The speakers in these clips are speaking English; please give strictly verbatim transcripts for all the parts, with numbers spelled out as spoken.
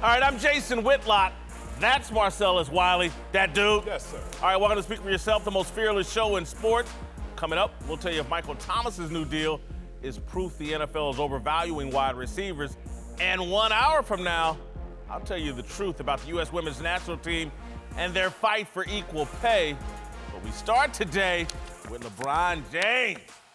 All right, I'm Jason Whitlock. That's Marcellus Wiley, that dude. Yes, sir. All right, welcome to Speak For Yourself, the most fearless show in sports. Coming up, we'll tell you if Michael Thomas's new deal is proof the N F L is overvaluing wide receivers. And one hour from now, I'll tell you the truth about the U S women's national team and their fight for equal pay. But we start today with LeBron James.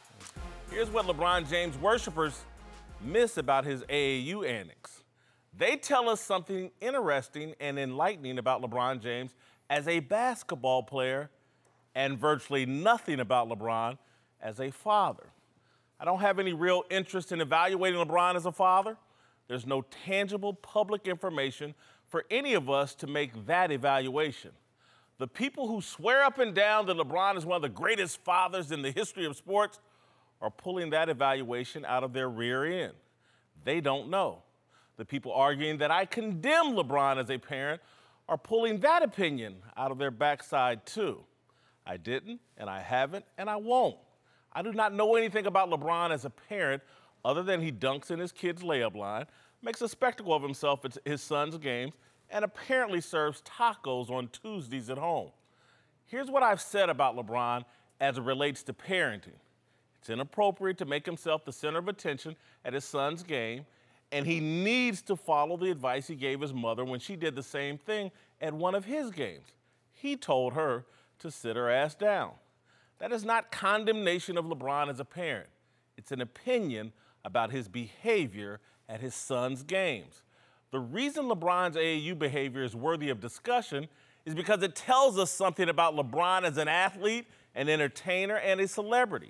Here's what LeBron James worshipers miss about his A A U annex. They tell us something interesting and enlightening about LeBron James as a basketball player and virtually nothing about LeBron as a father. I don't have any real interest in evaluating LeBron as a father. There's no tangible public information for any of us to make that evaluation. The people who swear up and down that LeBron is one of the greatest fathers in the history of sports are pulling that evaluation out of their rear end. They don't know. The people arguing that I condemn LeBron as a parent are pulling that opinion out of their backside too. I didn't, and I haven't, and I won't. I do not know anything about LeBron as a parent other than he dunks in his kid's layup line, makes a spectacle of himself at his son's games, and apparently serves tacos on Tuesdays at home. Here's what I've said about LeBron as it relates to parenting. It's inappropriate to make himself the center of attention at his son's game, and he needs to follow the advice he gave his mother when she did the same thing at one of his games. He told her to sit her ass down. That is not condemnation of LeBron as a parent. It's an opinion about his behavior at his son's games. The reason LeBron's A A U behavior is worthy of discussion is because it tells us something about LeBron as an athlete, an entertainer, and a celebrity.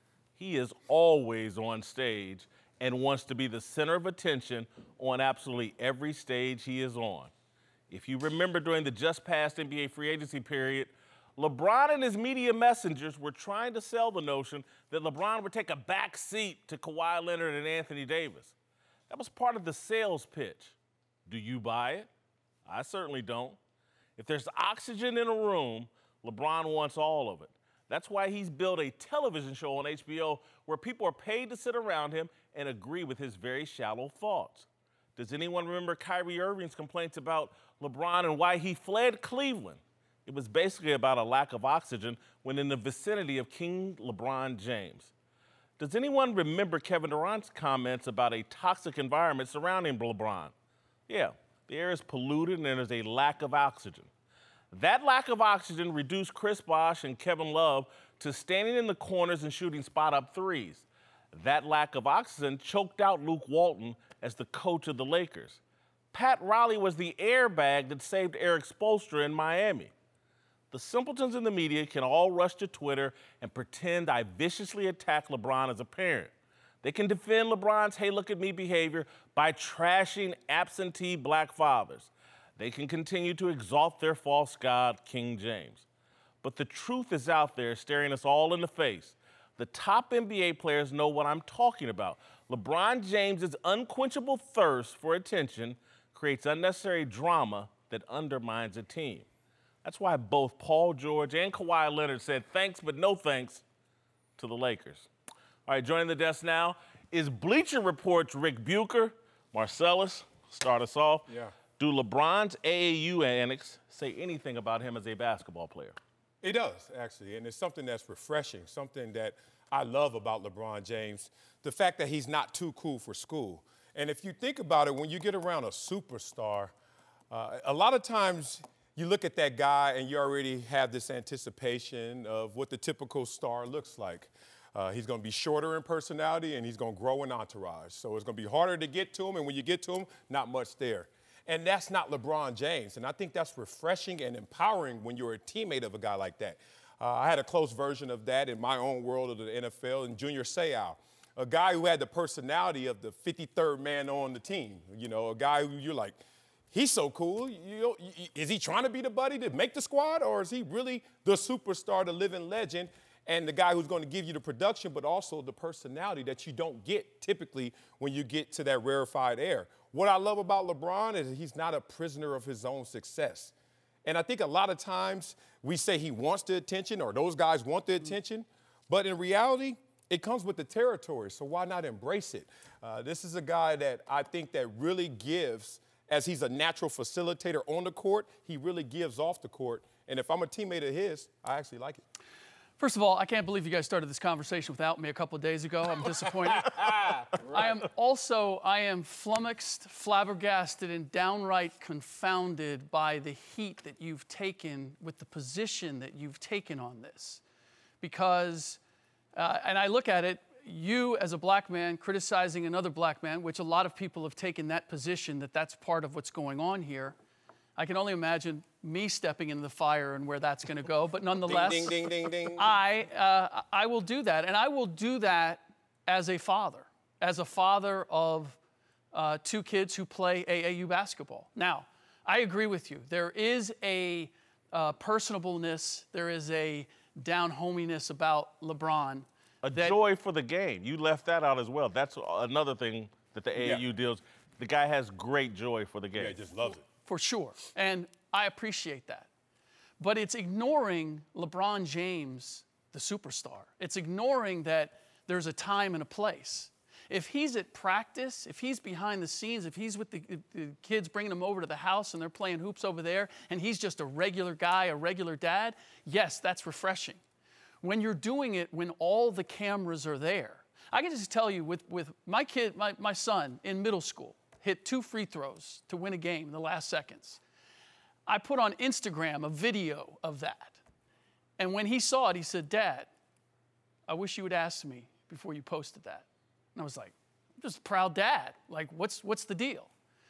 He is always on stage and wants to be the center of attention on absolutely every stage he is on. If you remember during the just past N B A free agency period, LeBron and his media messengers were trying to sell the notion that LeBron would take a back seat to Kawhi Leonard and Anthony Davis. That was part of the sales pitch. Do you buy it? I certainly don't. If there's oxygen in a room, LeBron wants all of it. That's why he's built a television show on H B O where people are paid to sit around him and agree with his very shallow thoughts. Does anyone remember Kyrie Irving's complaints about LeBron and why he fled Cleveland? It was basically about a lack of oxygen when in the vicinity of King LeBron James. Does anyone remember Kevin Durant's comments about a toxic environment surrounding LeBron? Yeah, the air is polluted and there's a lack of oxygen. That lack of oxygen reduced Chris Bosh and Kevin Love to standing in the corners and shooting spot-up threes. That lack of oxygen choked out Luke Walton as the coach of the Lakers. Pat Riley was the airbag that saved Eric Spoelstra in Miami. The simpletons in the media can all rush to Twitter and pretend I viciously attack LeBron as a parent. They can defend LeBron's hey look at me behavior by trashing absentee black fathers. They can continue to exalt their false god, King James. But the truth is out there staring us all in the face. The top N B A players know what I'm talking about. LeBron James's unquenchable thirst for attention creates unnecessary drama that undermines a team. That's why both Paul George and Kawhi Leonard said thanks but no thanks to the Lakers. All right, joining the desk now is Bleacher Report's Rick Bucher. Marcellus, start us off. Yeah. Do LeBron's A A U annex say anything about him as a basketball player? It does, actually, and it's something that's refreshing, something that I love about LeBron James, the fact that he's not too cool for school. And if you think about it, when you get around a superstar, uh, a lot of times you look at that guy and you already have this anticipation of what the typical star looks like. Uh, he's going to be shorter in personality and he's going to grow in entourage. So it's going to be harder to get to him, and when you get to him, not much there. And that's not LeBron James. And I think that's refreshing and empowering when you're a teammate of a guy like that. Uh, I had a close version of that in my own world of the N F L, and Junior Seau, a guy who had the personality of the fifty-third man on the team. You know, a guy who you're like, he's so cool. You know, is he trying to be the buddy to make the squad, or is he really the superstar, the living legend, and the guy who's going to give you the production, but also the personality that you don't get typically when you get to that rarefied air? What I love about LeBron is he's not a prisoner of his own success. And I think a lot of times we say he wants the attention, or those guys want the attention, but in reality, it comes with the territory, so why not embrace it? Uh, this is a guy that I think that really gives as he's a natural facilitator on the court, he really gives off the court. And if I'm a teammate of his, I actually like it. First of all, I can't believe you guys started this conversation without me a couple of days ago. I'm disappointed. Right. I am also, I am flummoxed, flabbergasted, and downright confounded by the heat that you've taken with the position that you've taken on this. Because, uh, and I look at it, you as a black man criticizing another black man, which a lot of people have taken that position, that that's part of what's going on here. I can only imagine me stepping into the fire and where that's going to go. But nonetheless, ding, ding, ding, ding, ding. I, uh, I will do that. And I will do that as a father, as a father of uh, two kids who play A A U basketball. Now, I agree with you. There is a uh, personableness, there is a down-hominess about LeBron. A that, joy for the game. You left that out as well. That's another thing that the A A U yeah. deals. The guy has great joy for the game. Yeah, he just loves it. For sure. And I appreciate that. But it's ignoring LeBron James, the superstar. It's ignoring that there's a time and a place. If he's at practice, if he's behind the scenes, if he's with the, the kids bringing them over to the house and they're playing hoops over there, and he's just a regular guy, a regular dad, yes, that's refreshing. When you're doing it when all the cameras are there. I can just tell you with, with my kid, my, my son in middle school, hit two free throws to win a game in the last seconds. I put on Instagram a video of that. And when he saw it, he said, "Dad, I wish you would ask me before you posted that." And I was like, I'm just a proud dad. Like, what's, what's the deal?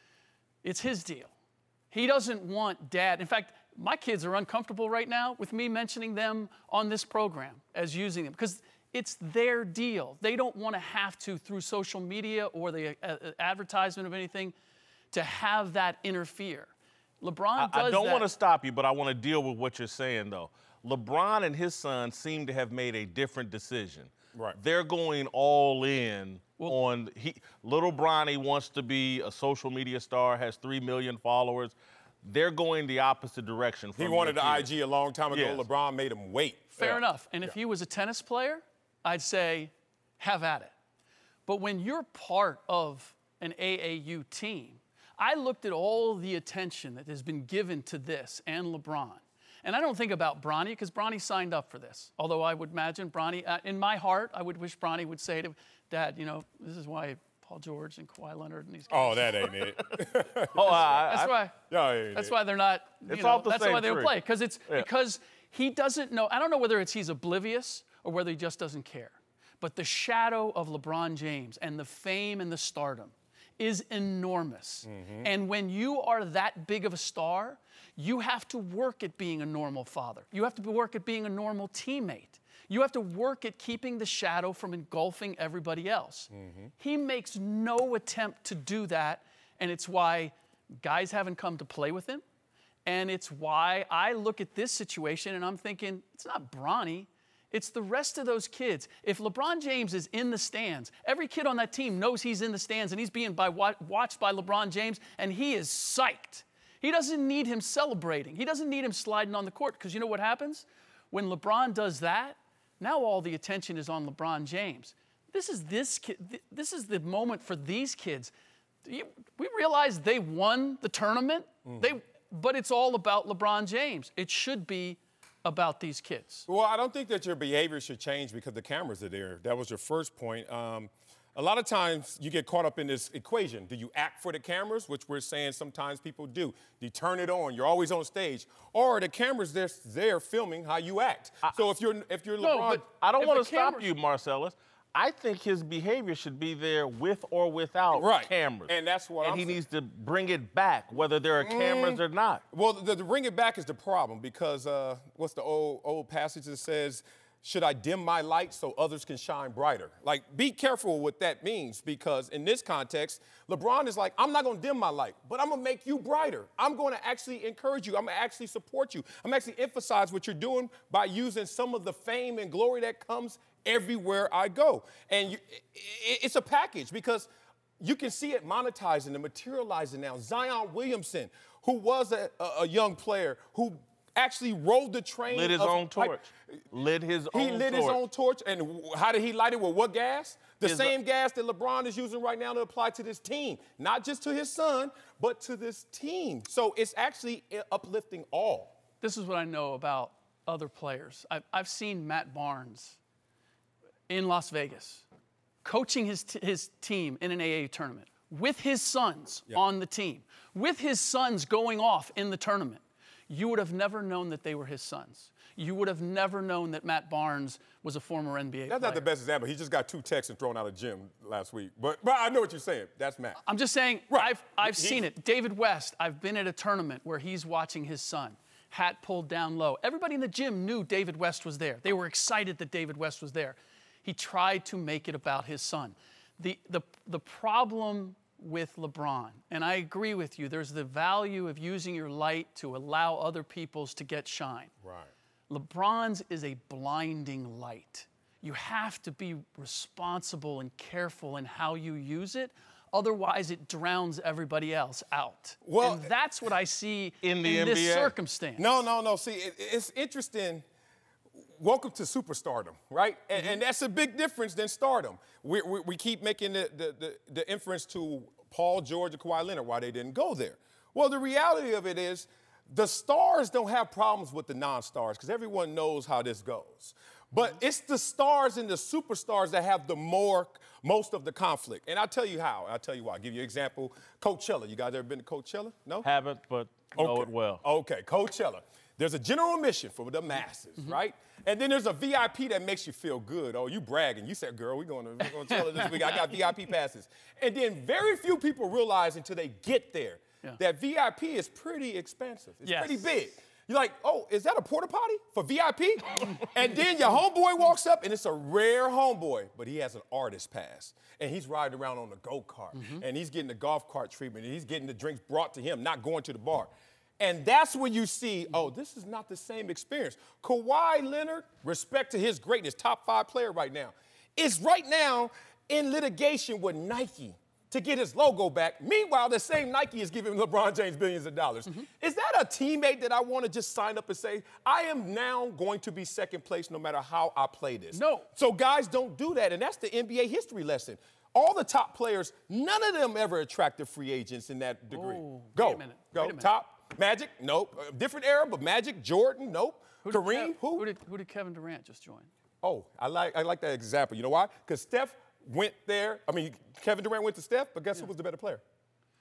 It's his deal. He doesn't want dad. In fact, my kids are uncomfortable right now with me mentioning them on this program as using them because it's their deal. They don't want to have to, through social media or the uh, advertisement of anything, to have that interfere. LeBron I, does I don't that. want to stop you, but I want to deal with what you're saying, though. LeBron and his son seem to have made a different decision. Right. They're going all in well, on he, little Bronny wants to be a social media star, has three million followers. They're going the opposite direction. From he wanted the kid. I G a long time ago. Yes. LeBron made him wait. Fair yeah. enough. And if yeah. he was a tennis player, I'd say, have at it. But when you're part of an A A U team, I looked at all the attention that has been given to this and LeBron. And I don't think about Bronny because Bronny signed up for this. Although I would imagine Bronny, uh, in my heart, I would wish Bronny would say to Dad, you know, this is why Paul George and Kawhi Leonard and these guys. Oh, that ain't it. oh, I, that's I, why. Yeah, ain't that's it. why they're not. You it's know, off the that's same why they don't tree. play because it's yeah. because he doesn't know. I don't know whether it's he's oblivious or whether he just doesn't care. But the shadow of LeBron James and the fame and the stardom is enormous. Mm-hmm. And when you are that big of a star, you have to work at being a normal father. You have to work at being a normal teammate. You have to work at keeping the shadow from engulfing everybody else. Mm-hmm. He makes no attempt to do that, and it's why guys haven't come to play with him. And it's why I look at this situation and I'm thinking, it's not Bronny. It's the rest of those kids. If LeBron James is in the stands, every kid on that team knows he's in the stands and he's being by, watched by LeBron James, and he is psyched. He doesn't need him celebrating. He doesn't need him sliding on the court because you know what happens? When LeBron does that, now all the attention is on LeBron James. This is this kid, this is the moment for these kids. We realize they won the tournament, mm-hmm. they, but it's all about LeBron James. It should be about these kids. Well, I don't think that your behavior should change because the cameras are there. That was your first point. Um, a lot of times you get caught up in this equation. Do you act for the cameras, which we're saying sometimes people do? Do you turn it on? You're always on stage. Or the cameras, they're there filming how you act. I, so if you're if you're LeBron... No, but I don't want to cameras... stop you, Marcellus. I think his behavior should be there with or without right. cameras. And that's what and I'm he saying. needs to bring it back, whether there are cameras mm. or not. Well, the, the bring it back is the problem because uh, what's the old old passage that says, should I dim my light so others can shine brighter? Like, be careful what that means because in this context, LeBron is like, I'm not going to dim my light, but I'm going to make you brighter. I'm going to actually encourage you. I'm going to actually support you. I'm actually emphasize what you're doing by using some of the fame and glory that comes everywhere I go. And you, it, it's a package because you can see it monetizing and materializing now. Zion Williamson, who was a, a young player who actually rode the train. Lit his of, own torch. Like, lit his he own lit torch. his own torch. And how did he light it? With what gas? The His, same gas that LeBron is using right now to apply to this team. Not just to his son, but to this team. So it's actually uplifting all. This is what I know about other players. I've, I've seen Matt Barnes in Las Vegas coaching his, t- his team in an A A tournament with his sons Yeah. on the team, with his sons going off in the tournament. You would have never known that they were his sons. You would have never known that Matt Barnes was a former N B A That's player. not the best example. He just got two texts and thrown out of the gym last week. But, but I know what you're saying. That's Matt. I'm just saying, Right. I've, I've He- seen it. David West, I've been at a tournament where he's watching his son, hat pulled down low. Everybody in the gym knew David West was there. They were excited that David West was there. He tried to make it about his son. The, the, the problem with LeBron, and I agree with you, there's the value of using your light to allow other people's to get shine. Right. LeBron's is a blinding light. You have to be responsible and careful in how you use it. Otherwise, it drowns everybody else out. Well, and that's what I see in the this N B A. circumstance. No, no, no. See, it, it's interesting. Welcome to superstardom, right? And, Mm-hmm. and that's a big difference than stardom. We, we, we keep making the, the, the, the inference to Paul George and Kawhi Leonard why they didn't go there. Well, the reality of it is the stars don't have problems with the non-stars because everyone knows how this goes. But it's the stars and the superstars that have the more, most of the conflict. And I'll tell you how. I'll tell you why. I'll give you an example. Coachella. You guys ever been to Coachella? No? Haven't, but know Okay. it well. Okay, Coachella. There's a general admission for the masses, Mm-hmm. right? And then there's a V I P that makes you feel good. Oh, you bragging. You said, girl, we're going to we're gonna Coachella this week. I got V I P passes. And then very few people realize until they get there Yeah. that V I P is pretty expensive. It's Yes. pretty big. You're like, oh, is that a porta potty for V I P? And then your homeboy walks up, and it's a rare homeboy, but he has an artist pass. And he's riding around on the go-kart, Mm-hmm. and he's getting the golf cart treatment, and he's getting the drinks brought to him, not going to the bar. And that's when you see, oh, this is not the same experience. Kawhi Leonard, respect to his greatness, top five player right now, is right now in litigation with Nike to get his logo back. Meanwhile, the same Nike is giving LeBron James billions of dollars. Mm-hmm. Is that a teammate that I want to just sign up and say, I am now going to be second place no matter how I play this? No. So guys don't do that, and that's the N B A history lesson. All the top players, none of them ever attracted free agents in that degree. Oh, Go, wait a minute, go, wait a minute. top. Magic, nope. Uh, different era, but Magic, Jordan, nope. Who did Kareem, Kev- who? Who did, who did Kevin Durant just join? Oh, I like I like that example. You know why? Because Steph went there. I mean, Kevin Durant went to Steph, but guess who was the better player?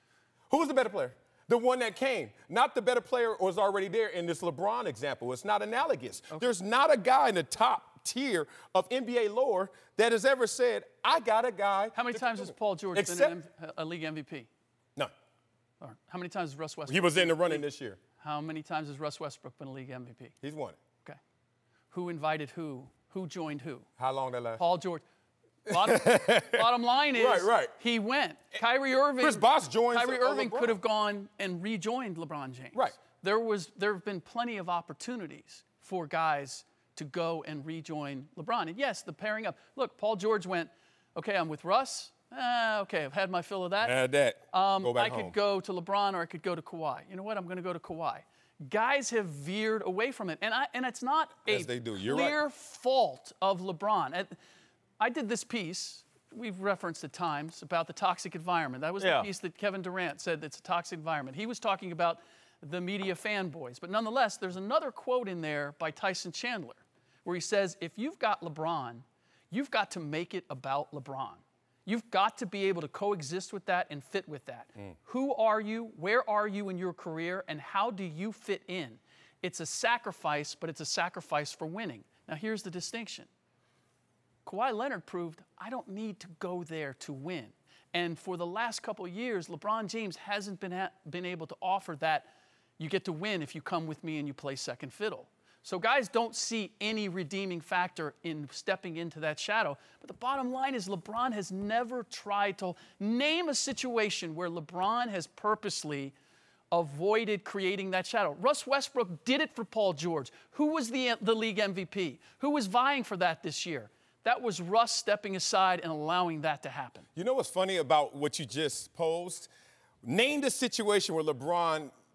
Who was the better player? The one that came. Not the better player was already there in this LeBron example. It's not analogous. There's not a guy in the top tier of N B A lore that has ever said, I got a guy. How many that times can has do it." Paul George Except, been an M- a league M V P? None. Or how many times has Russ Westbrook? He was in the been- running this year. How many times has Russ Westbrook been a league M V P? He's won it. Okay. Who invited who? Who joined who? How long that last? Paul George. Bottom, bottom line is, Right, right. he went. Kyrie Irving. Chris Bosh joins, Kyrie uh, Irving LeBron. could have gone and rejoined LeBron James. Right. There was there have been plenty of opportunities for guys to go and rejoin LeBron. And yes, the pairing up. Look, Paul George went, okay, I'm with Russ. Uh, okay, I've had my fill of that. Add that. Um, Go back I home. could go to LeBron or I could go to Kawhi. You know what? I'm going to go to Kawhi. Guys have veered away from it, and I and it's not a Yes, they do. You're right. clear fault of LeBron. I, I did this piece. We've referenced at times about the toxic environment. That was Yeah. the piece that Kevin Durant said it's a toxic environment. He was talking about the media fanboys, but nonetheless, there's another quote in there by Tyson Chandler where he says, "If you've got LeBron, you've got to make it about LeBron." You've got to be able to coexist with that and fit with that. Mm. Who are you? Where are you in your career? And how do you fit in? It's a sacrifice, but it's a sacrifice for winning. Now, here's the distinction. Kawhi Leonard proved, I don't need to go there to win. And for the last couple of years, LeBron James hasn't been, ha- been able to offer that you get to win if you come with me and you play second fiddle. So guys don't see any redeeming factor in stepping into that shadow. But the bottom line is LeBron has never tried to name a situation where LeBron has purposely avoided creating that shadow. Russ Westbrook did it for Paul George. Who was the, the league M V P? Who was vying for that this year? That was Russ stepping aside and allowing that to happen. You know what's funny about what you just posed? Name the situation where LeBron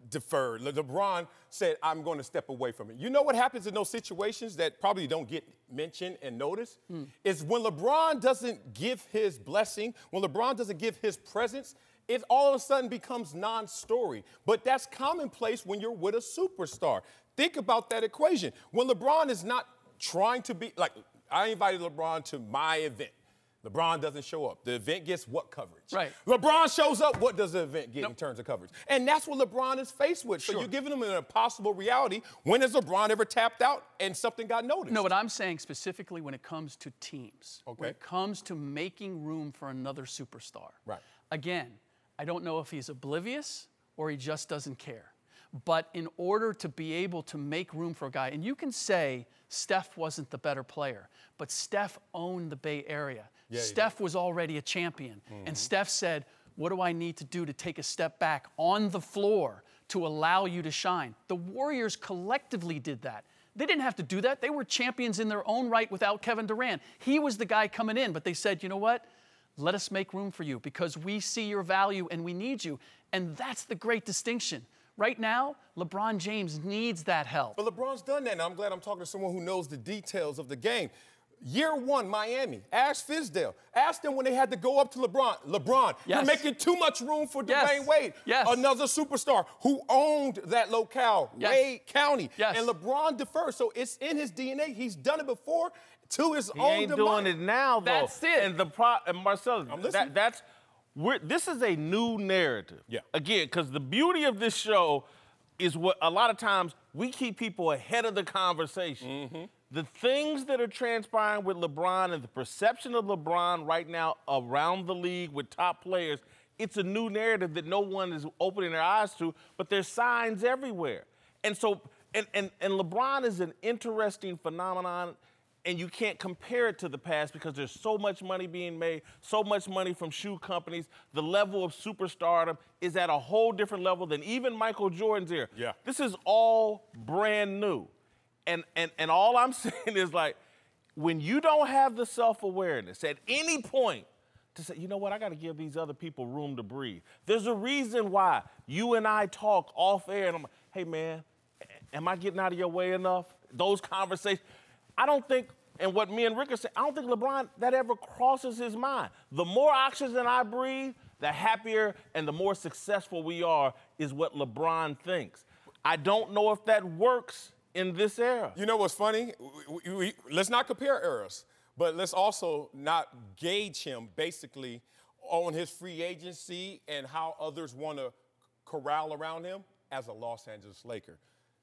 deferred. Le- LeBron said, I'm going to step away from it. You know what happens in those situations that probably don't get mentioned and noticed? Mm. Is when LeBron doesn't give his blessing, when LeBron doesn't give his presence, it all of a sudden becomes non-story. But that's commonplace when you're with a superstar. Think about that equation. When LeBron is not trying to be, like, I invited LeBron to my event. LeBron doesn't show up. The event gets what coverage? Right. LeBron shows up, what does the event get nope. in terms of coverage? And that's what LeBron is faced with. So sure. you're giving him an impossible reality. When has LeBron ever tapped out and something got noticed? No, what I'm saying specifically when it comes to teams, okay. when it comes to making room for another superstar. Right. Again, I don't know if he's oblivious or he just doesn't care. But in order to be able to make room for a guy, and you can say Steph wasn't the better player, but Steph owned the Bay Area. Yeah, Steph was already a champion. Mm-hmm. And Steph said, what do I need to do to take a step back on the floor to allow you to shine? The Warriors collectively did that. They didn't have to do that. They were champions in their own right without Kevin Durant. He was the guy coming in, but they said, you know what? Let us make room for you because we see your value and we need you. And that's the great distinction. Right now, LeBron James needs that help. But LeBron's done that, and I'm glad I'm talking to someone who knows the details of the game. Year one, Miami. Ask Fizdale. Ask them when they had to go up to LeBron. LeBron, yes. you're making too much room for yes. Dwayne Wade. Yes. Another superstar who owned that locale, yes. Wade County. Yes. And LeBron defers. So it's in his D N A. He's done it before to his he own ain't demise. doing it now, though. That's it. And the pro- and Marcelo, I'm listening. that, that's we're, this is a new narrative. Yeah. Again, because the beauty of this show is what a lot of times we keep people ahead of the conversation. Mm-hmm. The things that are transpiring with LeBron and the perception of LeBron right now around the league with top players, it's a new narrative that no one is opening their eyes to, but there's signs everywhere. And so, and, and, and LeBron is an interesting phenomenon, and you can't compare it to the past because there's so much money being made, so much money from shoe companies. The level of superstardom is at a whole different level than even Michael Jordan's era. Yeah. This is all brand new. And, and, and all I'm saying is, like, when you don't have the self-awareness at any point to say, you know what, I got to give these other people room to breathe. There's a reason why you and I talk off air, and I'm like, hey, man, am I getting out of your way enough? Those conversations. I don't think, and what me and Rick are saying, I don't think LeBron, that ever crosses his mind. The more oxygen I breathe, the happier and the more successful we are is what LeBron thinks. I don't know if that works in this era. You know what's funny? We, we, we, let's not compare eras, but let's also not gauge him basically on his free agency and how others want to corral around him as a Los Angeles Laker.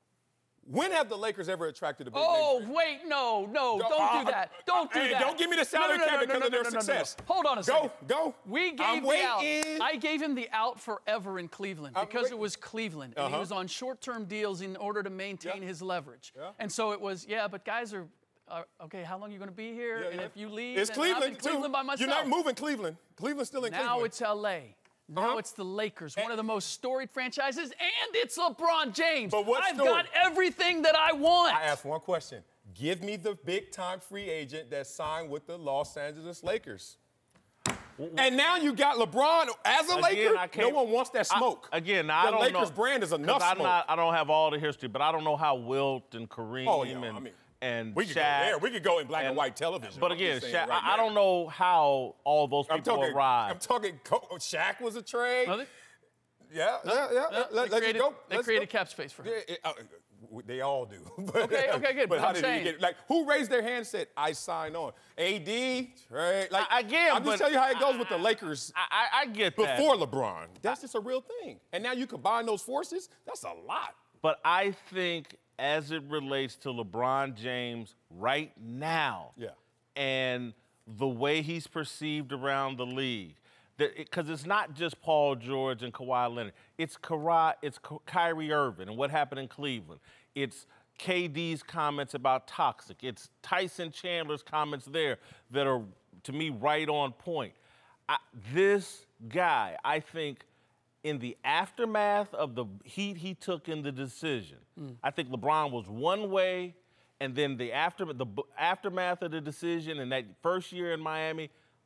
When have the Lakers ever attracted a big Oh, name? wait, no, no, Go, don't uh, do that. Don't do hey, that. Don't give me the salary no, no, cap no, because no, of their no, no, no, success. No, no. Hold on a second. Go, go. We gave I'm the waiting. out. I gave him the out forever in Cleveland I'm because waiting. it was Cleveland. And Uh-huh. he was on short-term deals in order to maintain Yeah. his leverage. Yeah. And so it was, yeah, but guys are, uh, okay, how long are you going to be here? Yeah, and yeah. if you leave, it's then Cleveland, I'm in Cleveland too. by myself. You're not moving Cleveland. Cleveland's still in now Cleveland. it's L A. Now Uh-huh. it's the Lakers, one of the most storied franchises, and it's LeBron James. But what I've story? got everything that I want. I asked one question. Give me the big-time free agent that signed with the Los Angeles Lakers. And now you got LeBron as a Again, Laker. I No can't- one wants that smoke. I, again, I the don't Lakers know. brand is 'cause enough I'm smoke. not, I don't have all the history, but I don't know how Wilt and Kareem Oh, yeah, and, I mean, and we could go Shaq. there. We could go in black and, and- white television. But I'm again, just Shaq, saying right I, I now. don't know how all those I'm people talking. arrived. I'm talking. Co- Shaq was a trade. No, they- Yeah, yeah, yeah. no, Let, they let's created, go. they Let's created go. cap space for him. Yeah, it- uh, they all do. But, Okay, okay, good, But but how I'm did saying- he get? Like, who raised their hand and said, "I sign on"? A D, right? Like, I- again, I'm but just telling you how it goes with the Lakers I, I, I get that. before LeBron. That's just a real thing. And now you combine those forces. That's a lot. But I think as it relates to LeBron James right now, Yeah. and the way he's perceived around the league, because it, it's not just Paul George and Kawhi Leonard. It's Kyrie, it's Ky- Kyrie Irving and what happened in Cleveland. It's K D's comments about toxic. It's Tyson Chandler's comments there that are, to me, right on point. I, this guy, I think, in the aftermath of the heat he took in the decision, mm. I think LeBron was one way, and then the after the b- aftermath of the decision and that first year in Miami,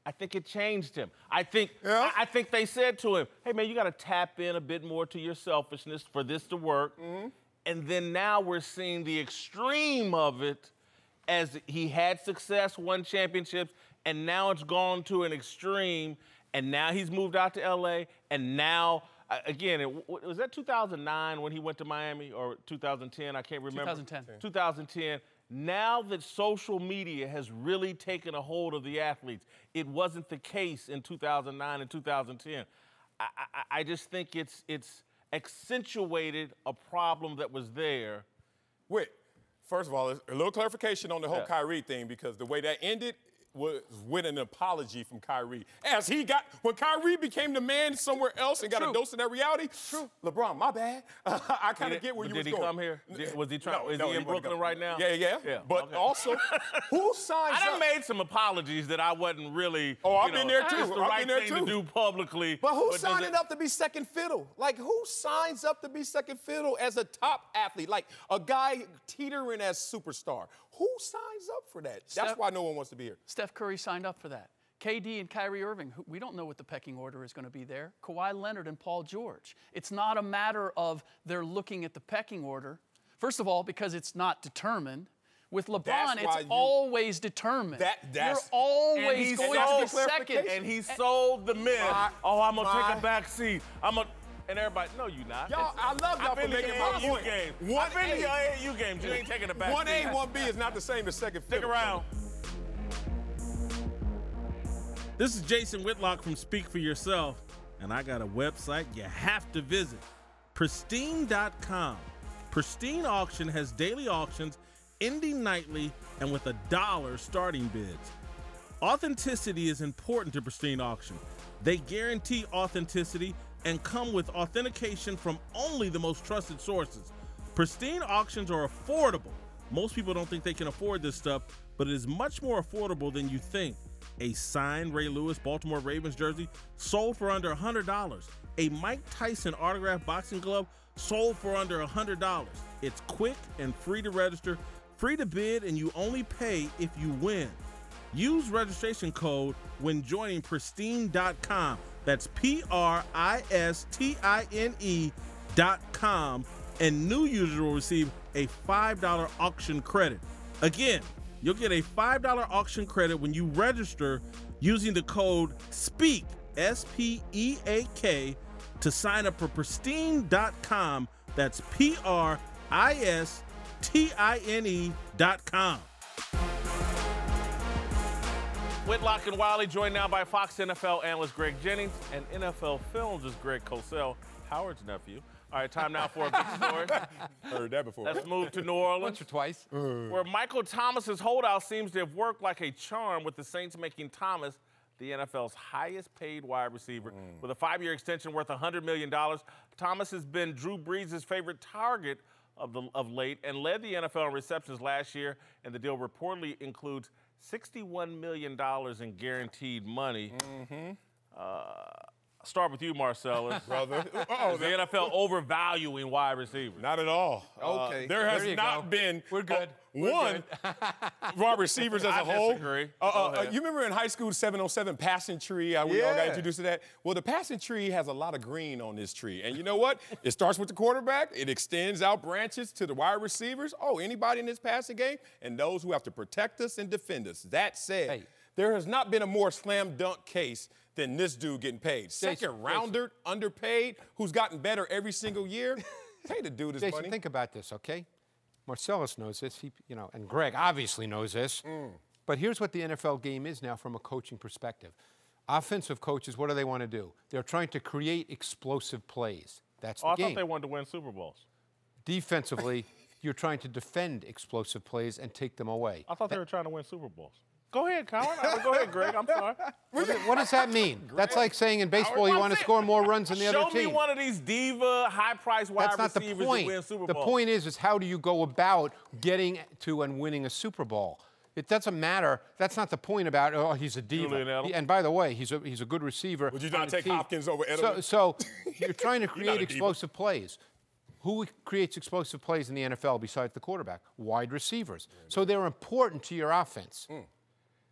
I think it changed him. I think Yeah. I, I think they said to him, hey, man, you got to tap in a bit more to your selfishness for this to work. Mm-hmm. And then now we're seeing the extreme of it as he had success, won championships, and now it's gone to an extreme, and now he's moved out to L A, and now, uh, again, it, was that two thousand nine when he went to Miami, or two thousand ten? I can't remember. twenty ten. twenty ten. Now that social media has really taken a hold of the athletes, it wasn't the case in two thousand nine and two thousand ten. I, I, I just think it's it's accentuated a problem that was there. Wait, first of all, a little clarification on the whole Yeah. Kyrie thing, because the way that ended was with an apology from Kyrie. As he got, when Kyrie became the man somewhere else and got True. a dose of that reality, True. LeBron, my bad. I kind of Did- get where you did was he going. come here? Did- was he trying- No, is no, he in wasn't Brooklyn come. right now? Yeah, yeah. Yeah, But okay. also, who signs I done up? made some apologies that I wasn't really. Oh, I've you been know, there too. It's the I've right been there thing too. to do publicly. But who's does signing it- up to be second fiddle? Like, who signs up to be second fiddle as a top athlete? Like, a guy teetering as superstar. Who signs up for that? That's Steph- why no one wants to be here. Steph Curry signed up for that. K D and Kyrie Irving, who- we don't know what the pecking order is going to be there. Kawhi Leonard and Paul George. It's not a matter of they're looking at the pecking order. First of all, because it's not determined. With LeBron, That's why it's you- always determined. That- that's- You're always And he going sold- to be second. And he sold the myth. My- oh, I'm gonna my- take a back seat. I'm gonna. And everybody, no, you not. Y'all, It's- I love y'all I've been for to making your my A A U point. games. One I've been to A. your A A U games. You ain't taking a back One seat. A, one B is not the same as second Stick fiddle. around. This is Jason Whitlock from Speak for Yourself, and I got a website you have to visit, pristine dot com. Pristine Auction has daily auctions, ending nightly, and with a dollar starting bids. Authenticity is important to Pristine Auction. They guarantee authenticity and come with authentication from only the most trusted sources. Pristine auctions are affordable. Most people don't think they can afford this stuff, but it is much more affordable than you think. A signed Ray Lewis Baltimore Ravens jersey sold for under one hundred dollars. A Mike Tyson autographed boxing glove sold for under one hundred dollars. It's quick and free to register, free to bid, and you only pay if you win. Use registration code when joining pristine dot com. That's P R I S T I N E dot com, and new users will receive a five dollar auction credit. Again, you'll get a five dollar auction credit when you register using the code SPEAK, S P E A K, to sign up for pristine dot com. That's P R I S T I N E dot com. Whitlock and Wiley, joined now by Fox N F L analyst Greg Jennings and N F L Films is Greg Cosell, Howard's nephew. All right, time now for a big story. Heard that before. Let's move to New Orleans. Once or twice. Where Michael Thomas's holdout seems to have worked like a charm, with the Saints making Thomas the N F L's highest paid wide receiver. Mm. With a five-year extension worth one hundred million dollars, Thomas has been Drew Brees' favorite target of, the, of late and led the N F L in receptions last year, and the deal reportedly includes sixty-one million dollars in guaranteed money. Mm-hmm. Uh, start with you, Marcellus. Brother. Oh, Is the N F L overvaluing wide receivers? Not at all. Okay. Uh, there has There you not go. been We're good. uh, We're one wide receivers as a I whole. disagree. Uh, uh, Go uh, ahead. you remember in high school, seven oh seven passing tree? How we all got Yeah. introduced to that? Well, the passing tree has a lot of green on this tree. And you know what? It starts with the quarterback. It extends out branches to the wide receivers. Oh, anybody in this passing game, and those who have to protect us and defend us. That said, Hey. there has not been a more slam dunk case than this dude getting paid. Second rounder, underpaid, who's gotten better every single year. Pay the dude his Jason, money. think about this, okay? Marcellus knows this, he, you know, and Greg obviously knows this. Mm. But here's what the N F L game is now from a coaching perspective. Offensive coaches, what do they want to do? They're trying to create explosive plays. That's the Oh, I game. thought they wanted to win Super Bowls. Defensively, you're trying to defend explosive plays and take them away. I thought they were trying to win Super Bowls. Go ahead, Colin. Go ahead, Greg. I'm sorry. What, do- what does that mean? That's like saying in baseball you want to score more runs than the Show other me team. one of these diva, high-priced wide That's not the receivers point. that win Super The Bowls. point is, is how do you go about getting to and winning a Super Bowl? It doesn't matter. That's not the point about, oh, he's a diva. Julian Edelman. He- and by the way, he's a, he's a good receiver. Would you on not the take team. Hopkins over So, Edelman? so you're trying to not create a diva. explosive plays. Who creates explosive plays in the N F L besides the quarterback? Wide receivers. So they're important to your offense.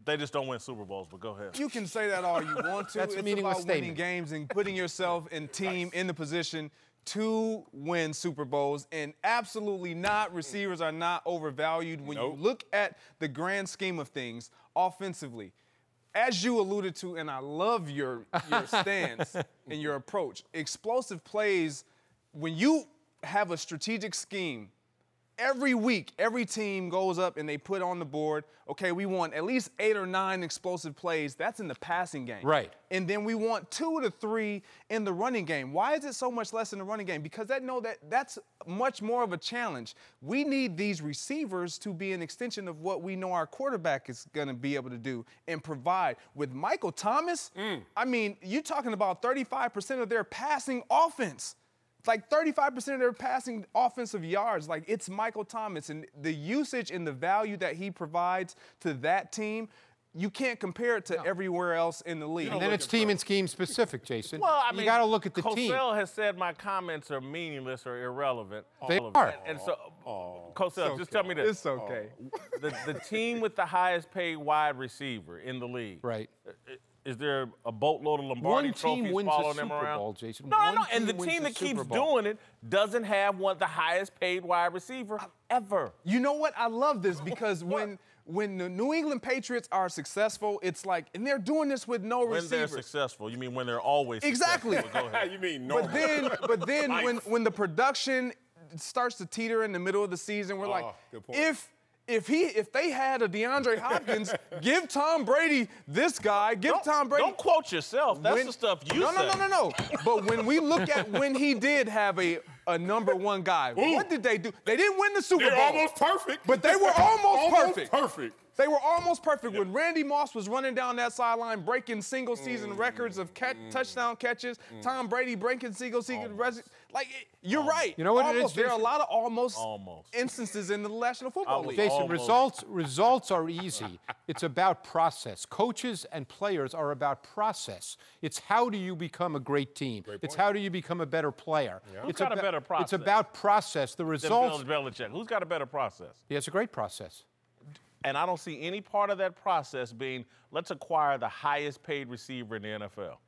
They just don't win Super Bowls, but go ahead. You can say that all you want to. That's a it's meaningless about winning statement. games and putting yourself and team in the position to win Super Bowls. And absolutely not. Receivers are not overvalued. When Nope. you look at the grand scheme of things offensively, as you alluded to, and I love your, your stance and your approach, explosive plays, when you have a strategic scheme, every week, every team goes up and they put on the board, okay, we want at least eight or nine explosive plays. That's in the passing game. Right. And then we want two to three in the running game. Why is it so much less in the running game? Because I know that that's much more of a challenge. We need these receivers to be an extension of what we know our quarterback is going to be able to do and provide. With Michael Thomas, Mm. I mean, you're talking about thirty-five percent of their passing offense. Like thirty-five percent of their passing offensive yards. Like, it's Michael Thomas. And the usage and the value that he provides to that team, you can't compare it to everywhere else in the league. And then it's team and scheme specific, Jason. Well, I you mean, got to look at the team. Cosell has said my comments are meaningless or irrelevant. They All of are. it. And so, Cosell, just tell me this. It's okay. The, the team with the highest paid wide receiver in the league. Right. Is there a boatload of Lombardi One team trophies wins a following them Super around? Bowl, Jason. No, One no, and the team wins team a that keeps Super Bowl. doing it doesn't have one the highest paid wide receiver ever. You know what? I love this because when when the New England Patriots are successful, it's like, and they're doing this with no When they're receivers. successful, you mean when they're always Exactly. successful. Go ahead. you mean normal? But then, but then when Life. when the production starts to teeter in the middle of the season, we're like, Oh, good point. if if he if they had a DeAndre Hopkins, give Tom Brady this guy, give Don't, Tom Brady. don't quote yourself. That's when- the stuff you no, say. No, no, no, no. But when we look at when he did have a, a number one guy, what did they do? They didn't win the Super They're Bowl. almost perfect. But they were almost, Almost perfect. perfect. They were almost perfect. When Randy Moss was running down that sideline, breaking single-season Mm. records of catch, touchdown catches, Tom Brady breaking single-season records. Like, it- you're right. You know what it almost. is, There are a Jason? lot of almost, Almost. instances in the National Football Almost. League. Jason, Almost. results results are easy. It's about process. Coaches and players are about process. It's how do you become a great team. It's how do you become a better player. Who's It's got a about- better It's process? about process. The Than results. Bill Belichick. Who's got a better process? He has a great process. And I don't see any part of that process being, let's acquire the highest paid receiver in the N F L.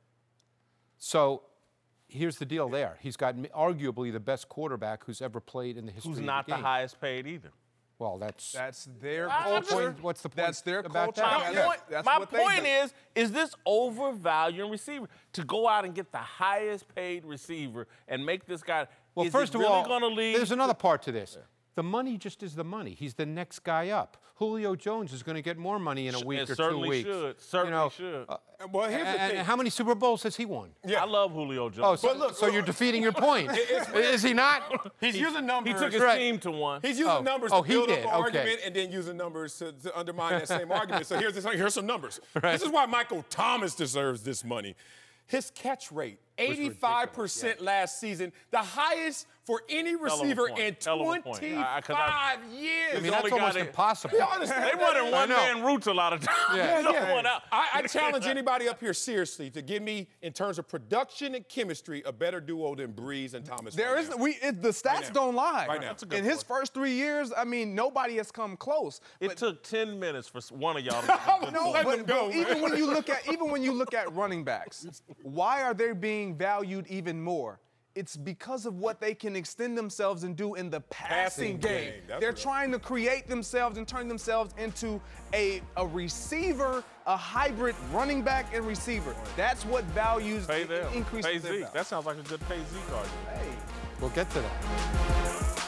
So here's the deal there. He's got m- arguably the best quarterback who's ever played in the history Who's of not the the game. highest paid either. Well, that's That's their I'm culture. just- What's the point That's their about culture. that? My That's- point, that's my what they point do. is, is this overvaluing receiver? To go out and get the highest paid receiver and make this guy, Well, is first it of really all, gonna lead there's to- another part to this. The money just is the money. He's the next guy up. Julio Jones is going to get more money in a Sh- week it or certainly two weeks. should. Certainly you know, should. uh, Well, here's the and, thing. and how many Super Bowls has he won? Yeah. I love Julio Oh, Jones. so, But look, so you're defeating your point. Is he not? He's using numbers. he took his Right. team to one. He's using Oh. numbers Oh, to he build did. up an Okay. argument and then using numbers to, to undermine that same argument. So here's, this, here's some numbers. This is why Michael Thomas deserves this money. His catch rate, eighty-five percent last season, the highest for any of a receiver point. in Hell of a point. twenty-five I- I- 'cause I- years. I mean, the that's only guy almost that- impossible. Be honest, They that- run in that- one know. man routes a lot of times. Yeah. Throw Yeah. one out. I, I challenge anybody up here seriously to give me, in terms of production and chemistry, a better duo than Breeze and Thomas. There right is now. we it, the stats now. don't lie. Right now. That's a good In his point. first three years, I mean, nobody has come close. It But- took ten minutes for s- one of y'all to get a good No, point. but, him go, but even man. when you look at even when you look at running backs, why are they being valued even more? It's because of what they can extend themselves and do in the passing, Passing game. game, that's They're what- trying to create themselves and turn themselves into a, a receiver, a hybrid running back and receiver. That's what values Pay them. increases Pay their Zeke. value. That sounds like a good pay Zeke argument. Hey. We'll get to that.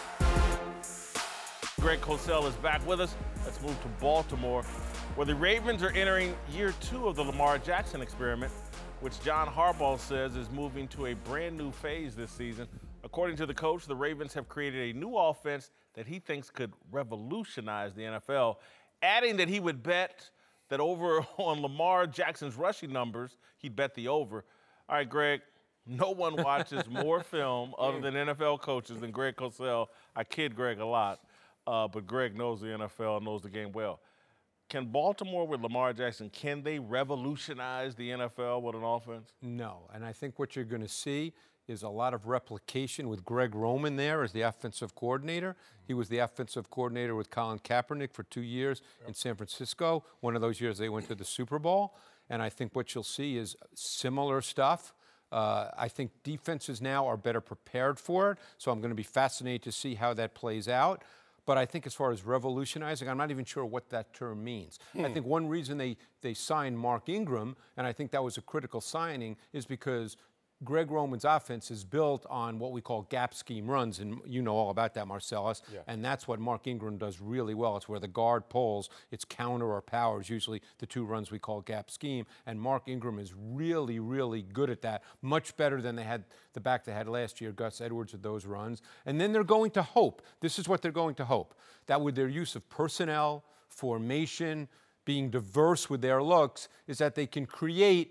Greg Cosell is back with us. Let's move to Baltimore, where the Ravens are entering year two of the Lamar Jackson experiment, which John Harbaugh says is moving to a brand new phase this season. According to the coach, the Ravens have created a new offense that he thinks could revolutionize the N F L, adding that he would bet that over on Lamar Jackson's rushing numbers, he'd bet the over. All right, Greg, no one watches more film other than N F L coaches than Greg Cosell. I kid Greg a lot, uh, but Greg knows the N F L, knows the game well. Can Baltimore with Lamar Jackson, can they revolutionize the N F L with an offense? No, and I think what you're going to see is a lot of replication with Greg Roman there as the offensive coordinator. He was the offensive coordinator with Colin Kaepernick for two years yep. in San Francisco. One of those years they went to the Super Bowl. And I think what you'll see is similar stuff. Uh, I think defenses now are better prepared for it. So I'm going to be fascinated to see how that plays out. But I think as far as revolutionizing, I'm not even sure what that term means. Hmm. I think one reason they, they signed Mark Ingram, and I think that was a critical signing, is because Greg Roman's offense is built on what we call gap scheme runs, and you know all about that, Marcellus. Yeah. And that's what Mark Ingram does really well. It's where the guard pulls, it's counter or power is usually the two runs we call gap scheme. And Mark Ingram is really, really good at that, much better than they had the back they had last year, Gus Edwards, at those runs. And then they're going to hope, this is what they're going to hope, that with their use of personnel, formation, being diverse with their looks, is that they can create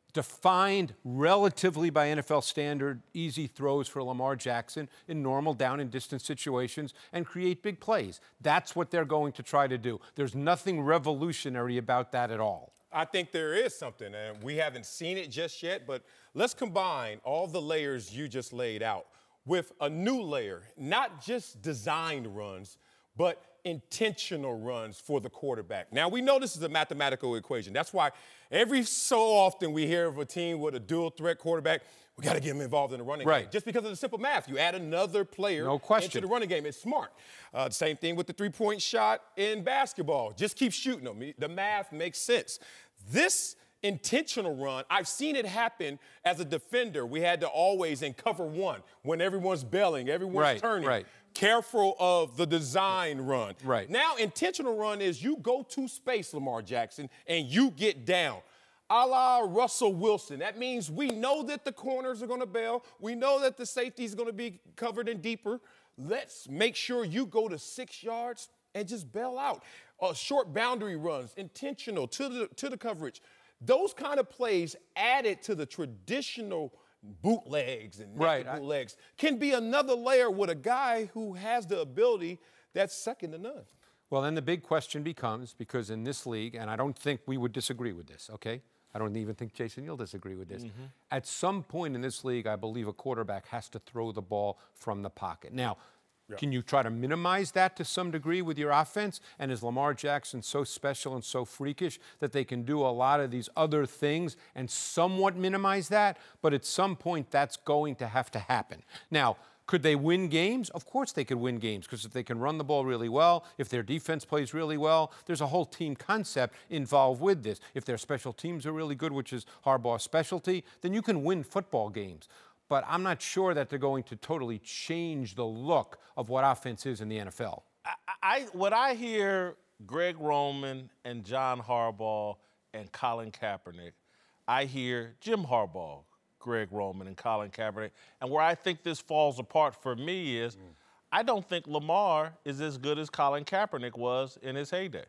defined relatively by N F L standard easy throws for Lamar Jackson in normal down and distance situations and create big plays. That's what they're going to try to do. There's nothing revolutionary about that at all. I think there is something, and we haven't seen it just yet, but let's combine all the layers you just laid out with a new layer, not just designed runs, but intentional runs for the quarterback. Now, we know this is a mathematical equation. That's why every so often we hear of a team with a dual threat quarterback, we got to get them involved in the running right. game. Just because of the simple math. You add another player no question. into the running game. It's smart. Uh, same thing with the three-point shot in basketball. Just keep shooting them. The math makes sense. This intentional run, I've seen it happen as a defender. We had to always in cover one when everyone's bailing, everyone's right, turning. Right. Careful of the design run. Right. Now, intentional run is you go to space, Lamar Jackson, and you get down. A la Russell Wilson. That means we know that the corners are going to bail. We know that the safety is going to be covered in deeper. Let's make sure you go to six yards and just bail out. Uh, short boundary runs, intentional to the, to the coverage. Those kind of plays added to the traditional bootlegs and right. bootlegs can be another layer with a guy who has the ability that's second to none. Well, then the big question becomes, because in this league, and I don't think we would disagree with this, okay? I don't even think, Jason, you'll disagree with this. Mm-hmm. At some point in this league, I believe a quarterback has to throw the ball from the pocket. Now, yeah. Can you try to minimize that to some degree with your offense? And is Lamar Jackson so special and so freakish that they can do a lot of these other things and somewhat minimize that? But at some point, that's going to have to happen. Now, could they win games? Of course they could win games, because if they can run the ball really well, if their defense plays really well, there's a whole team concept involved with this. If their special teams are really good, which is Harbaugh's specialty, then you can win football games. But I'm not sure that they're going to totally change the look of what offense is in the N F L. I, I when I hear Greg Roman and John Harbaugh and Colin Kaepernick, I hear Jim Harbaugh, Greg Roman, and Colin Kaepernick. And where I think this falls apart for me is mm. I don't think Lamar is as good as Colin Kaepernick was in his heyday.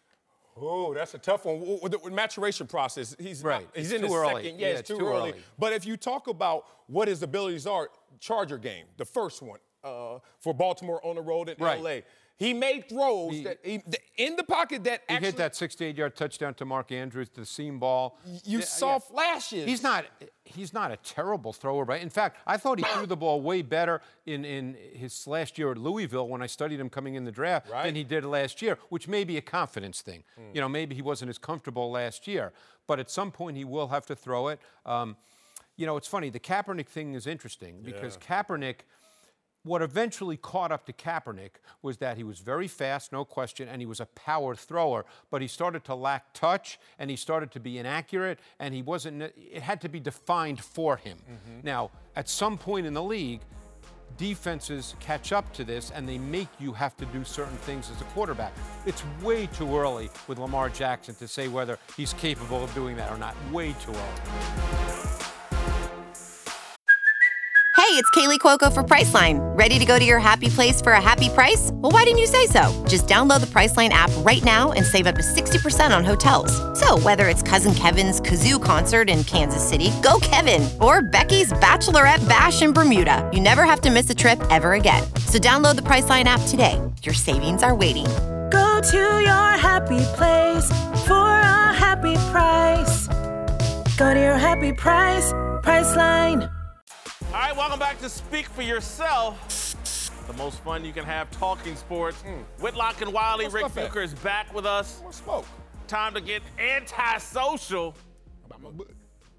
Oh, that's a tough one. With the maturation process, he's right. Not, he's it's in his early. second. Yeah, yeah it's, it's too, too early. early. But if you talk about what his abilities are, Charger game, the first one uh, for Baltimore on the road in right. L A, he made throws he, that he, in the pocket that he actually hit that sixty-eight-yard touchdown to Mark Andrews, the seam ball. You yeah, saw yeah. flashes. He's not. He's not a terrible thrower, right? In fact, I thought he threw the ball way better in, in his last year at Louisville when I studied him coming in the draft right. than he did last year, which may be a confidence thing. Mm. You know, maybe he wasn't as comfortable last year, but at some point he will have to throw it. Um, you know, it's funny. The Kaepernick thing is interesting because yeah. Kaepernick. What eventually caught up to Kaepernick was that he was very fast, no question, and he was a power thrower, but he started to lack touch, and he started to be inaccurate, and he wasn't, it had to be defined for him. Mm-hmm. Now, at some point in the league, defenses catch up to this, and they make you have to do certain things as a quarterback. It's way too early with Lamar Jackson to say whether he's capable of doing that or not. Way too early. Hey, it's Kaylee Cuoco for Priceline. Ready to go to your happy place for a happy price? Well, why didn't you say so? Just download the Priceline app right now and save up to sixty percent on hotels. So whether it's Cousin Kevin's Kazoo Concert in Kansas City, go Kevin, or Becky's Bachelorette Bash in Bermuda, you never have to miss a trip ever again. So download the Priceline app today. Your savings are waiting. Go to your happy place for a happy price. Go to your happy price, Priceline. All right, welcome back to Speak for Yourself. The most fun you can have talking sports. Mm. Whitlock and Wiley, Rick Bucher is back with us. What smoke? Time to get antisocial. About my book.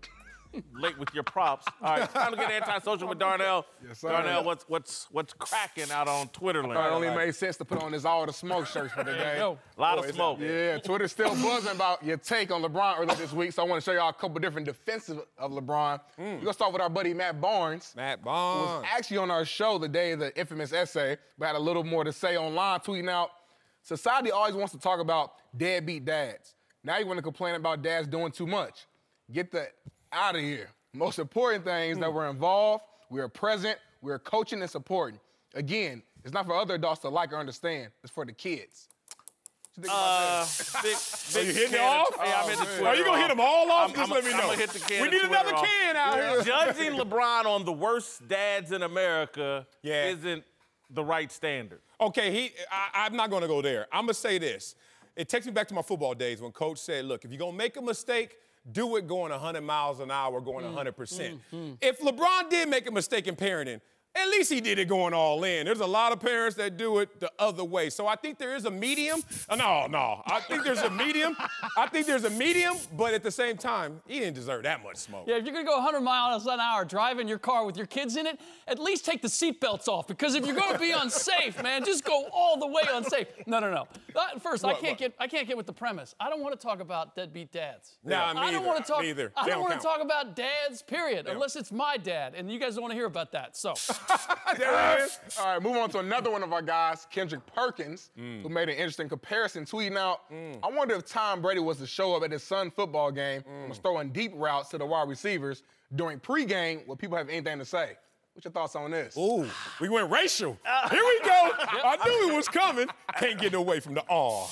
Late with your props. All right, time to get antisocial with Darnell. Yes, sir. Darnell, what's what's what's cracking out on Twitter land? It only made sense to put on this all the smoke shirts for the day. A lot of smoke. Yeah, Twitter's still buzzing about your take on LeBron earlier this week, so I want to show y'all a couple different defensive of LeBron. Mm. We're gonna start with our buddy Matt Barnes. Matt Who Barnes. was actually on our show the day of the infamous essay, but had a little more to say online, tweeting out, society always wants to talk about deadbeat dads. Now you want to complain about dads doing too much. Get that out of here. Most important thing is mm. that we're involved, we're present, we're coaching and supporting. Again, it's not for other adults to like or understand. It's for the kids. What you think Uh, about that? big, Are big you hitting it can off? of- Yeah, I'm hitting Oh, Twitter Are you gonna off. hit them all off? I'm, Just I'm, let me I'm know. gonna hit the can we of need Twitter another off. can out here. Judging LeBron on the worst dads in America Yeah. isn't the right standard. Okay, he. I, I'm not gonna go there. I'm gonna say this. It takes me back to my football days when Coach said, "Look, if you're gonna make a mistake, do it going one hundred miles an hour, going one hundred percent. mm, mm. If LeBron did make a mistake in parenting, at least he did it going all in. There's a lot of parents that do it the other way. So I think there is a medium. Uh, no, no. I think there's a medium. I think there's a medium, but at the same time, he didn't deserve that much smoke. Yeah, if you're gonna go one hundred miles an hour driving your car with your kids in it, at least take the seatbelts off, because if you're gonna be unsafe, man, just go all the way unsafe. No, no, no. Uh, First, What, I can't what? get I can't get with the premise. I don't want to talk about deadbeat dads. Nah, me I don't either. want to talk. Me either. I They don't don't want to count. talk about dads. Period. Unless it's my dad, and you guys don't want to hear about that. So. There it is. All right, move on to another one of our guys, Kendrick Perkins, who made an interesting comparison, tweeting out, I wonder if Tom Brady was to show up at his son football game and was throwing deep routes to the wide receivers during pregame, would people have anything to say? What's your thoughts on this? Ooh, we went racial. Here we go. I knew it was coming. Can't get away from the awe.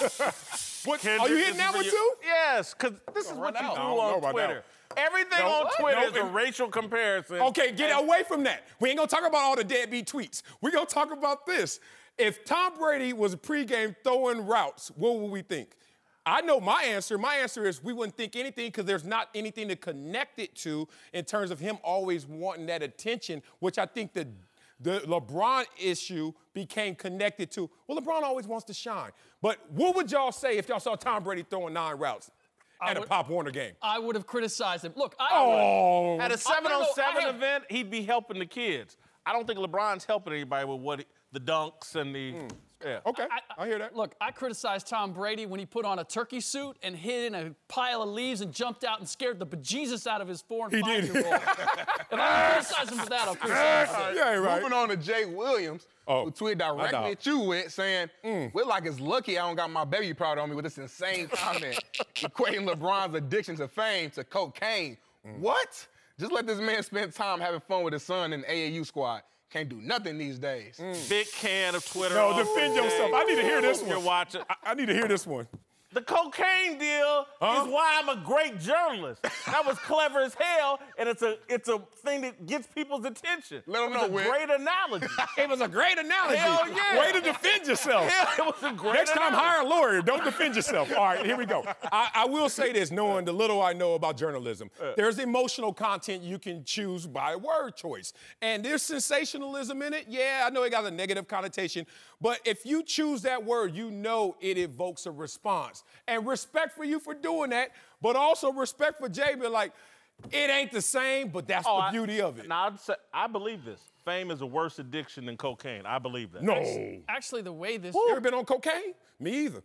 What, Kendrick, are you this hitting is that for one you. too? Yes, because this is what you do I don't know on about Twitter. that Everything No, on what? Twitter No, is a and- racial comparison. Okay, get away from that. We ain't gonna talk about all the deadbeat tweets. We're gonna talk about this. If Tom Brady was pregame throwing routes, what would we think? I know my answer. My answer is we wouldn't think anything because there's not anything to connect it to in terms of him always wanting that attention, which I think the, the LeBron issue became connected to. Well, LeBron always wants to shine. But what would y'all say if y'all saw Tom Brady throwing nine routes at would- a Pop Warner game? I would have criticized him. Look, I Oh. At a seven no, on no, I seven have- event, he'd be helping the kids. I don't think LeBron's helping anybody with what he, the dunks and the. Yeah. Okay, I, hear that. Look, I criticized Tom Brady when he put on a turkey suit and hid in a pile of leaves and jumped out and scared the bejesus out of his four and He five did. year old. If I criticize him for that, I'll criticize him. Yeah, right. Moving on to Jake Williams, Oh, who tweeted my directly dog. at you with saying, Whitlock is lucky I don't got my baby powder on me with this insane comment, equating LeBron's addiction to fame to cocaine. What? Just let this man spend time having fun with his son in the A A U squad. Can't do nothing these days. Big can of Twitter. No, all defend day. yourself. I need to hear this Hope one. You're watching. I, I need to hear this one. The cocaine deal Huh? is why I'm a great journalist. That was clever as hell, and it's a it's a thing that gets people's attention. Let 'em It was know, a Whit. great analogy. It was a great analogy. Hell yeah. Way to defend yourself. Yeah, it was a great Next time, analogy. hire a lawyer. Don't defend yourself. All right, here we go. I, I will say this, knowing the little I know about journalism. There's emotional content you can choose by word choice. And there's sensationalism in it. Yeah, I know it got a negative connotation. But if you choose that word, you know it evokes a response. And respect for you for doing that, but also respect for Jay being like, it ain't the same, but that's Oh, the I- beauty of it. Now, I'd say, I believe this. Fame is a worse addiction than cocaine. I believe that. No. You Actually, the way this ever been on cocaine? Me either.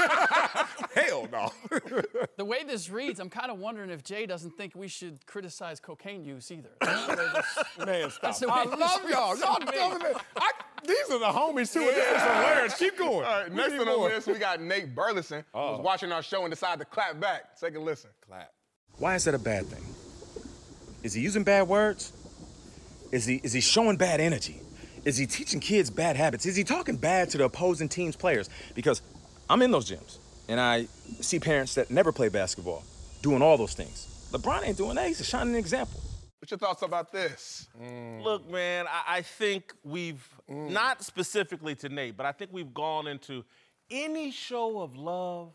Hell no. the way this reads, I'm kind of wondering if Jay doesn't think we should criticize cocaine use either. That's the way this- Man, stop. That's the I way this love reads y'all. to Y'all me. doing it. I, these are the homies too, and this is hilarious. Keep going. All right, We next need one on more. the list, we got Nate Burleson, who was watching our show and decided to clap back. Take a listen. Clap. Why is that a bad thing? Is he using bad words? Is he is he showing bad energy? Is he teaching kids bad habits? Is he talking bad to the opposing team's players? Because I'm in those gyms and I see parents that never play basketball doing all those things. LeBron ain't doing that. He's a shining example. What's your thoughts about this? Look, man, I, I think we've, not specifically to Nate, but I think we've gone into any show of love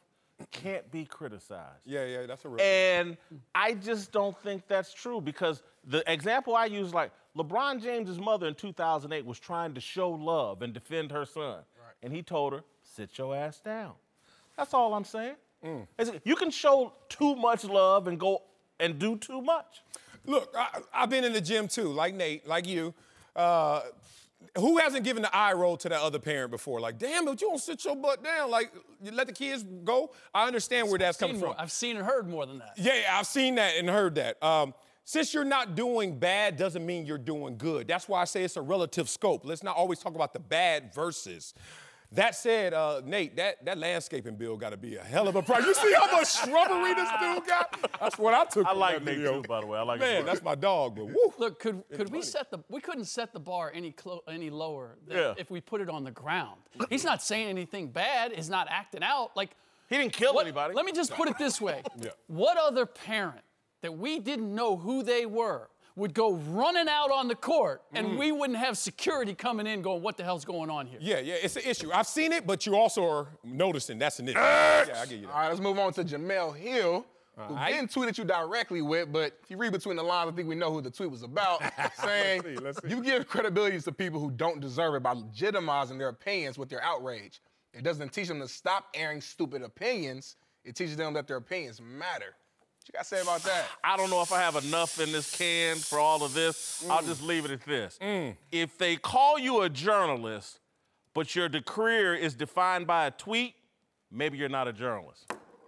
can't be criticized. Yeah, yeah, that's a real. And I just don't think that's true because the example I use, like LeBron James's mother in two thousand eight was trying to show love and defend her son. Right. And he told her, sit your ass down. That's all I'm saying. Mm. You can show too much love and go and do too much. Look, I, I've been in the gym too, like Nate, like you. Uh, who hasn't given the eye roll to that other parent before? Like, damn it, you don't sit your butt down. Like, you let the kids go. I understand where that's coming more, from. I've seen and heard more than that. Yeah, yeah, I've seen that and heard that. Um, since you're not doing bad doesn't mean you're doing good. That's why I say it's a relative scope. Let's not always talk about the bad versus. That said, uh, Nate, that, that landscaping bill got to be a hell of a price. You see how much shrubbery this dude got? That's what I took. I from like that Nate video. too, by the way. I like Man, his that's my dog, but woo. Look, could could we set the we couldn't set the bar any clo- any lower than Yeah. if we put it on the ground. He's not saying anything bad. He's not acting out. Like he didn't kill what, anybody. Let me just put it this way. Yeah. What other parent that we didn't know who they were would go running out on the court and Mm. we wouldn't have security coming in going, what the hell's going on here? Yeah, yeah, it's an issue. I've seen it, but you also are noticing that's an issue. Yeah, I get you that. All right, let's move on to Jamel Hill, who right. didn't tweet at you directly with, but if you read between the lines, I think we know who the tweet was about, saying Let's see, let's see. you give credibility to people who don't deserve it by legitimizing their opinions with their outrage. It doesn't teach them to stop airing stupid opinions. It teaches them that their opinions matter. What you got to say about that? I don't know if I have enough in this can for all of this. Mm. I'll just leave it at this. Mm. If they call you a journalist, but your career is defined by a tweet, maybe you're not a journalist.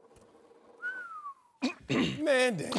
Man, damn.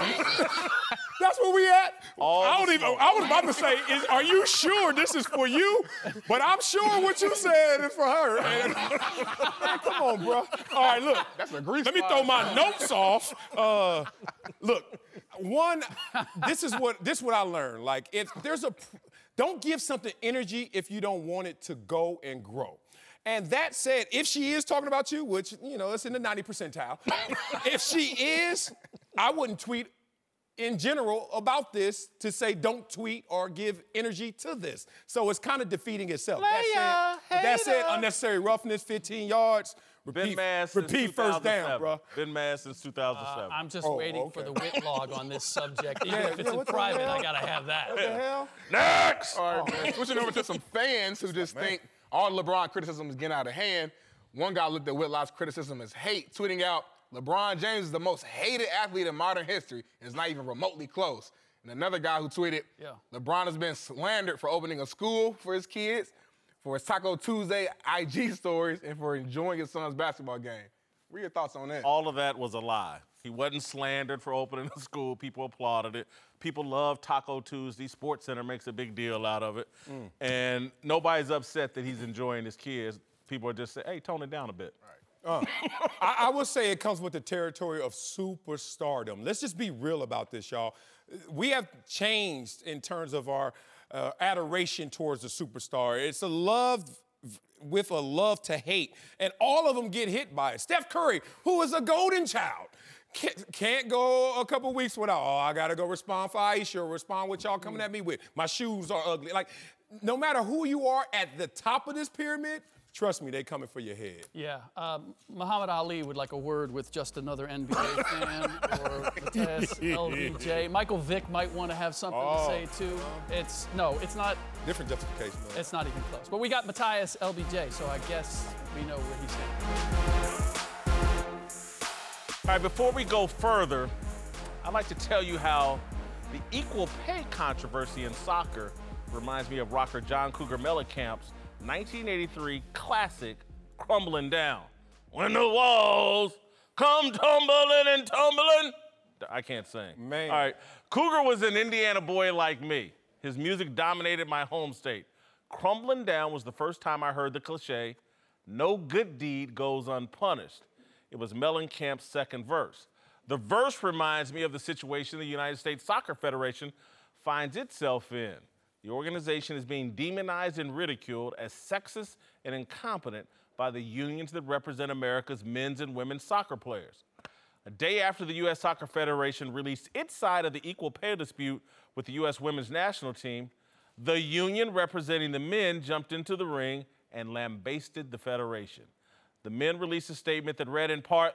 That's where we at. All I don't even. I was about to say, is, are you sure this is for you? But I'm sure what you said is for her. And, man, come on, bro. All right, look. That's a grease Let me throw my notes off. Uh, look, one. This is what this is what I learned. Like, if there's a, don't give something energy if you don't want it to go and grow. And that said, if she is talking about you, which, you know, it's in the ninety percentile, if she is, I wouldn't tweet in general about this to say don't tweet or give energy to this. So it's kind of defeating itself. That said, that said, unnecessary roughness, fifteen yards, Been repeat, mad since repeat first down, bro. Been mad since two thousand seven. Uh, I'm just Oh, waiting okay. for the wit log on this subject. Even Yeah, if it's yeah, in what the private, hell? I gotta have that. What the hell? Next! All right, man. Switching over to some fans who just think all LeBron criticism is getting out of hand. One guy looked at Whitlock's criticism as hate, tweeting out, LeBron James is the most hated athlete in modern history, and it's not even remotely close. And another guy who tweeted, Yeah. LeBron has been slandered for opening a school for his kids, for his Taco Tuesday I G stories, and for enjoying his son's basketball game. What are your thoughts on that? All of that was a lie. He wasn't slandered for opening a school. People applauded it. People love Taco Tuesday. Sports Center makes a big deal out of it. Mm. And nobody's upset that he's enjoying his kids. People are just saying, hey, tone it down a bit. Uh, I, I would say it comes with the territory of superstardom. Let's just be real about this, y'all. We have changed in terms of our uh, adoration towards the superstar. It's a love with a love to hate, and all of them get hit by it. Steph Curry, who is a golden child, can't, can't go a couple weeks without, oh, I gotta go respond for Aisha or respond what y'all coming at me with. My shoes are ugly. Like, no matter who you are at the top of this pyramid, trust me, they coming for your head. Yeah, um, Muhammad Ali would like a word with just another N B A fan, or Vitesse, L B J. Michael Vick might want to have something Oh. to say too. It's no, it's not. Different justification, though. It's not even close. But we got Matthias L B J, so I guess we know where he's standing. All right, before we go further, I'd like to tell you how the equal pay controversy in soccer reminds me of rocker John Cougar Mellencamp's nineteen eighty-three classic, Crumbling Down. When the walls come tumbling and tumbling. I can't sing. Man. All right. Cougar was an Indiana boy like me. His music dominated my home state. Crumbling Down was the first time I heard the cliche, no good deed goes unpunished. It was Mellencamp's second verse. The verse reminds me of the situation the United States Soccer Federation finds itself in. The organization is being demonized and ridiculed as sexist and incompetent by the unions that represent America's men's and women's soccer players. A day after the U S Soccer Federation released its side of the equal pay dispute with the U S women's national team, the union representing the men jumped into the ring and lambasted the federation. The men released a statement that read in part,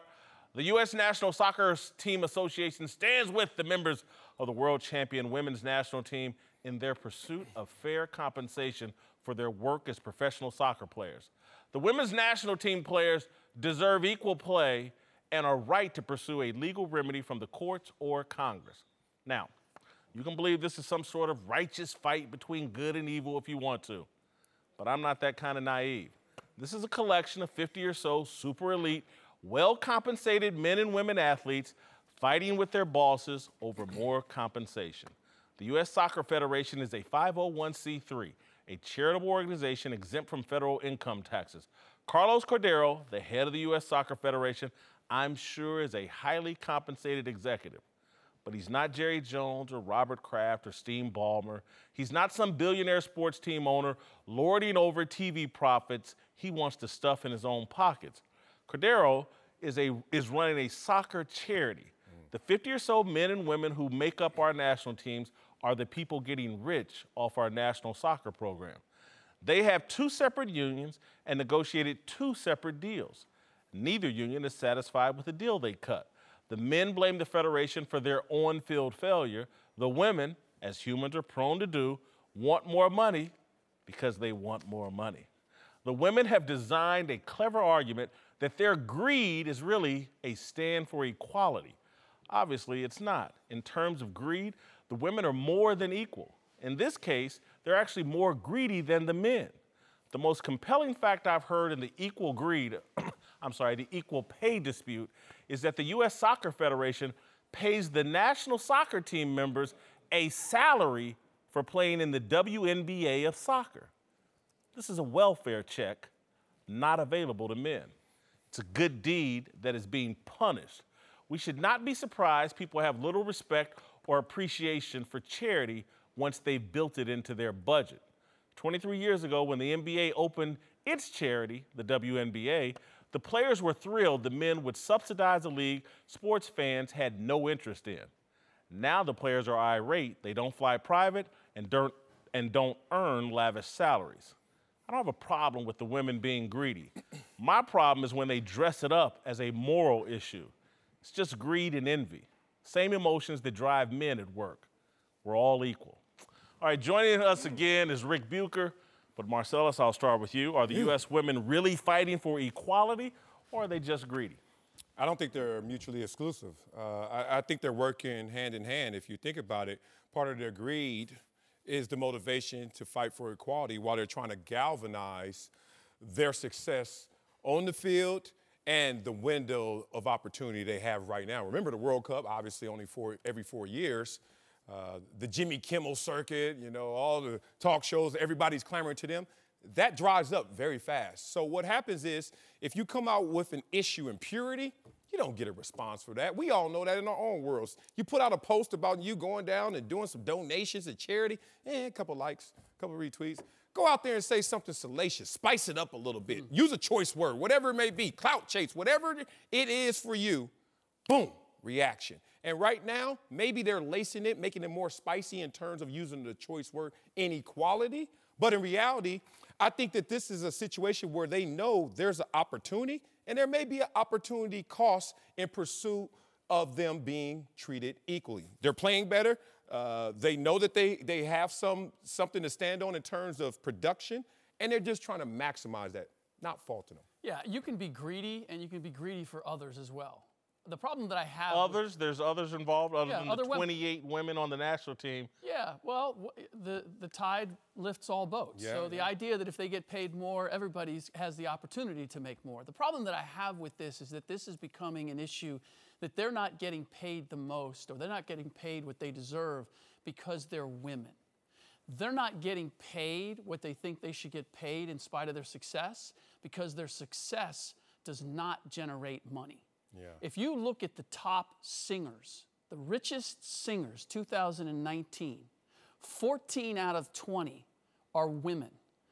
The U S National Soccer Team Association stands with the members of the world champion women's national team in their pursuit of fair compensation for their work as professional soccer players. The women's national team players deserve equal play and a right to pursue a legal remedy from the courts or Congress. Now, you can believe this is some sort of righteous fight between good and evil if you want to, but I'm not that kind of naive. This is a collection of fifty or so super elite, well-compensated men and women athletes fighting with their bosses over more compensation. The U S Soccer Federation is a five oh one c three, a charitable organization exempt from federal income taxes. Carlos Cordero, the head of the U S Soccer Federation, I'm sure is a highly compensated executive. But he's not Jerry Jones or Robert Kraft or Steve Ballmer. He's not some billionaire sports team owner lording over T V profits he wants to stuff in his own pockets. Cordero is, a, is running a soccer charity. The fifty or so men and women who make up our national teams are the people getting rich off our national soccer program. They have two separate unions and negotiated two separate deals. Neither union is satisfied with the deal they cut. The men blame the Federation for their on-field failure. The women, as humans are prone to do, want more money because they want more money. The women have designed a clever argument that their greed is really a stand for equality. Obviously, it's not. In terms of greed, the women are more than equal. In this case, they're actually more greedy than the men. The most compelling fact I've heard in the equal greed, I'm sorry, the equal pay dispute, is that the U S Soccer Federation pays the national soccer team members a salary for playing in the W N B A of soccer. This is a welfare check not available to men. It's a good deed that is being punished. We should not be surprised people have little respect or appreciation for charity once they've built it into their budget. twenty-three years ago, when the N B A opened its charity, the W N B A, the players were thrilled the men would subsidize a league sports fans had no interest in. Now the players are irate. They don't fly private and don't, and don't earn lavish salaries. I don't have a problem with the women being greedy. My problem is when they dress it up as a moral issue. It's just greed and envy. Same emotions that drive men at work. We're all equal. All right, joining us again is Rick Bucher. But Marcellus, I'll start with you. Are the U S women really fighting for equality, or are they just greedy? I don't think they're mutually exclusive. Uh, I, I think they're working hand in hand. If you think about it, part of their greed is the motivation to fight for equality while they're trying to galvanize their success on the field and the window of opportunity they have right now. Remember the World Cup, obviously only four, every four years. Uh, the Jimmy Kimmel circuit, you know, all the talk shows, everybody's clamoring to them. That dries up very fast. So what happens is if you come out with an issue in purity, you don't get a response for that. We all know that in our own worlds. You put out a post about you going down and doing some donations and charity, eh, a couple likes, a couple retweets. Go out there and say something salacious. Spice it up a little bit. Use a choice word, whatever it may be, clout chase, whatever it is for you, boom, reaction. And right now, maybe they're lacing it, making it more spicy in terms of using the choice word inequality. But in reality, I think that this is a situation where they know there's an opportunity and there may be an opportunity cost in pursuit of them being treated equally. They're playing better. Uh, they know that they, they have some something to stand on in terms of production, and they're just trying to maximize that, not faulting them. Yeah, you can be greedy, and you can be greedy for others as well. The problem that I have others, with, there's others involved other yeah, than other the twenty-eight women. women on the national team. Yeah, well, w- the the tide lifts all boats. Yeah, so the yeah. idea that if they get paid more, everybody has the opportunity to make more. The problem that I have with this is that this is becoming an issue that they're not getting paid the most, or they're not getting paid what they deserve because they're women. They're not getting paid what they think they should get paid in spite of their success because their success does not generate money. Yeah. If you look at the top singers, the richest singers, two thousand nineteen, fourteen out of twenty are women.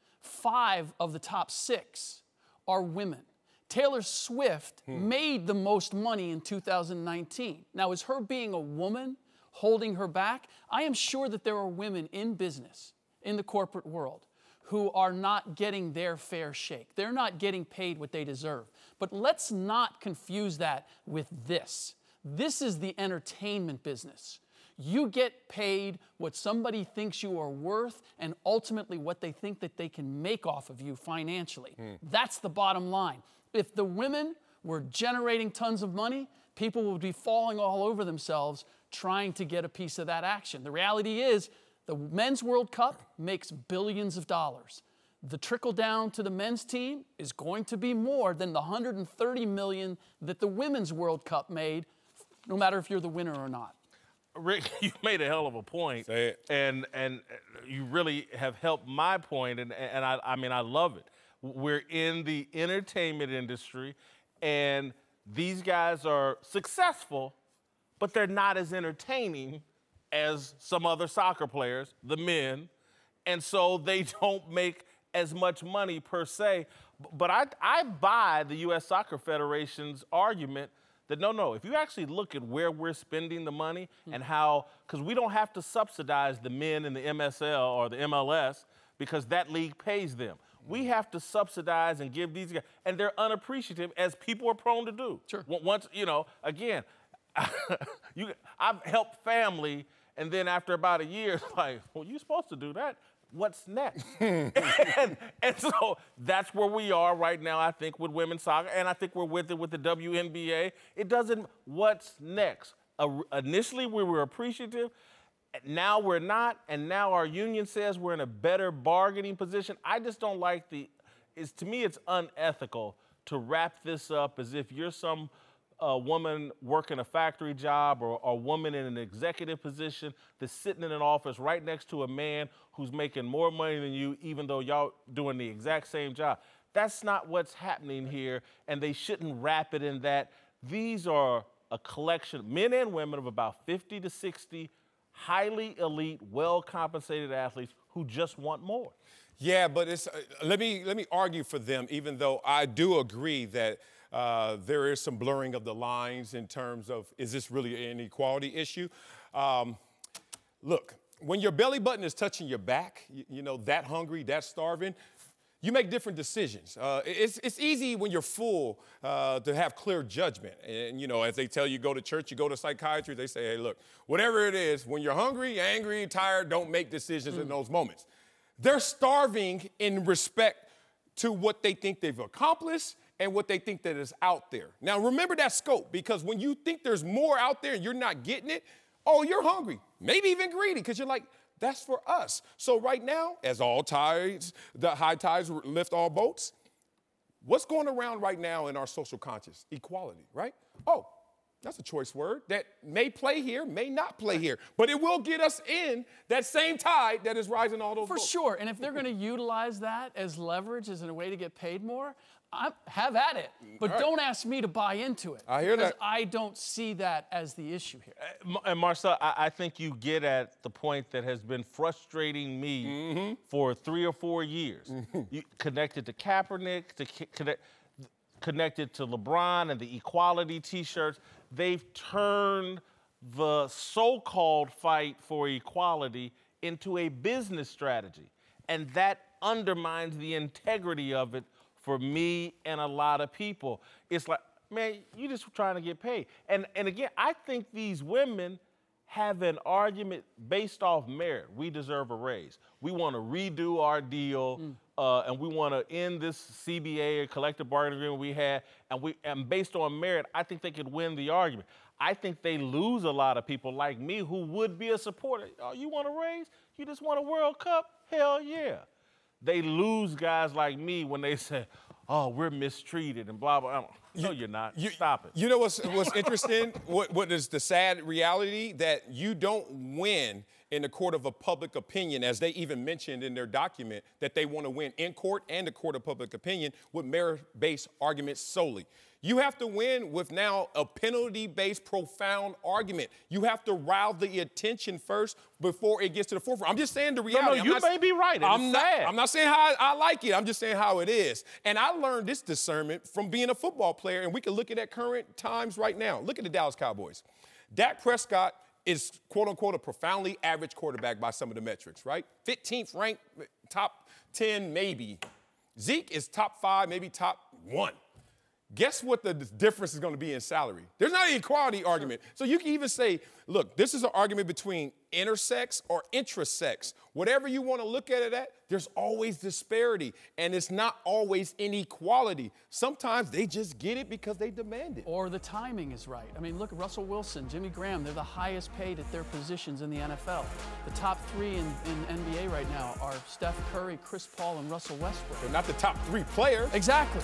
Five of the top six are women. Taylor Swift hmm. made the most money in two thousand nineteen. Now, is her being a woman holding her back? I am sure that there are women in business, in the corporate world, who are not getting their fair shake. They're not getting paid what they deserve. But let's not confuse that with this. This is the entertainment business. You get paid what somebody thinks you are worth and ultimately what they think that they can make off of you financially. Mm. That's the bottom line. If the women were generating tons of money, people would be falling all over themselves trying to get a piece of that action. The reality is, the Men's World Cup makes billions of dollars. The trickle down to the men's team is going to be more than the one hundred thirty million dollars that the Women's World Cup made, no matter if you're the winner or not. Rick, you made a hell of a point. Say it. And and you really have helped my point, and, and I, I mean, I love it. We're in the entertainment industry, and these guys are successful, but they're not as entertaining as some other soccer players, the men, and so they don't make as much money per se. But I, I buy the U S Soccer Federation's argument that no, no, if you actually look at where we're spending the money mm. and how, because we don't have to subsidize the men in the M S L or the M L S because that league pays them. We have to subsidize and give these guys, and they're unappreciative, as people are prone to do. Sure. Once, you know, again, you, I've helped family, and then after about a year, it's like, well, you're supposed to do that. What's next? and, and so that's where we are right now, I think, with women's soccer, and I think we're with it with the W N B A. It doesn't, what's next? Uh, initially, we were appreciative. Now we're not, and now our union says we're in a better bargaining position. I just don't like the, it's, to me, it's unethical to wrap this up as if you're some a woman working a factory job or a woman in an executive position that's sitting in an office right next to a man who's making more money than you, even though y'all doing the exact same job. That's not what's happening here, and they shouldn't wrap it in that. These are a collection, men and women, of about fifty to sixty highly elite, well-compensated athletes who just want more. Yeah, but it's, uh, let me let me argue for them, even though I do agree that Uh, there is some blurring of the lines in terms of, is this really an equality issue? Um, look, when your belly button is touching your back, you, you know, that hungry, that starving, you make different decisions. Uh, it's, it's easy when you're full uh, to have clear judgment. And, you know, as they tell you go to church, you go to psychiatry, they say, hey, look, whatever it is, when you're hungry, angry, tired, don't make decisions mm. in those moments. They're starving in respect to what they think they've accomplished and what they think that is out there. Now, remember that scope, because when you think there's more out there and you're not getting it, oh, you're hungry, maybe even greedy, because you're like, that's for us. So right now, as all tides, the high tides lift all boats, what's going around right now in our social conscious? Equality, right? Oh, that's a choice word that may play here, may not play here, but it will get us in that same tide that is rising all those For boats. sure, and if they're going to utilize that as leverage, as a way to get paid more, I, have at it. But right. don't ask me to buy into it. I hear that. Because I don't see that as the issue here. Uh, and Marcel, I, I think you get at the point that has been frustrating me mm-hmm. for three or four years. Mm-hmm. You connected to Kaepernick, to connect, connected to LeBron and the equality T-shirts. They've turned the so-called fight for equality into a business strategy. And that undermines the integrity of it for me and a lot of people. It's like, man, you just trying to get paid. And, and again, I think these women have an argument based off merit. We deserve a raise. We want to redo our deal, mm. uh, and we want to end this C B A, or collective bargaining agreement we had, and, we, and based on merit, I think they could win the argument. I think they lose a lot of people like me who would be a supporter. Oh, you want a raise? You just want a World Cup? Hell yeah. They lose guys like me when they say, oh, we're mistreated and blah, blah. No, you're not. You, Stop it. You know what's, what's interesting? what, what is the sad reality? That you don't win in the court of a public opinion, as they even mentioned in their document, that they want to win in court and the court of public opinion with merit-based arguments solely. You have to win with now a penalty-based profound argument. You have to rile the attention first before it gets to the forefront. I'm just saying the reality. No, no, I'm you not, may be right. I'm it's not, sad. I'm not saying how I, I like it. I'm just saying how it is. And I learned this discernment from being a football player, and we can look at that current times right now. Look at the Dallas Cowboys. Dak Prescott is, quote-unquote, a profoundly average quarterback by some of the metrics, right? fifteenth ranked, top ten, maybe. Zeke is top five, maybe top one. Guess what the difference is going to be in salary? There's not an equality argument. So you can even say, look, this is an argument between intersex or intrasex. Whatever you want to look at it at, there's always disparity, and it's not always inequality. Sometimes they just get it because they demand it. Or the timing is right. I mean, look at Russell Wilson, Jimmy Graham. They're the highest paid at their positions in the N F L. The top three in, in N B A right now are Steph Curry, Chris Paul, and Russell Westbrook. They're not the top three players. Exactly.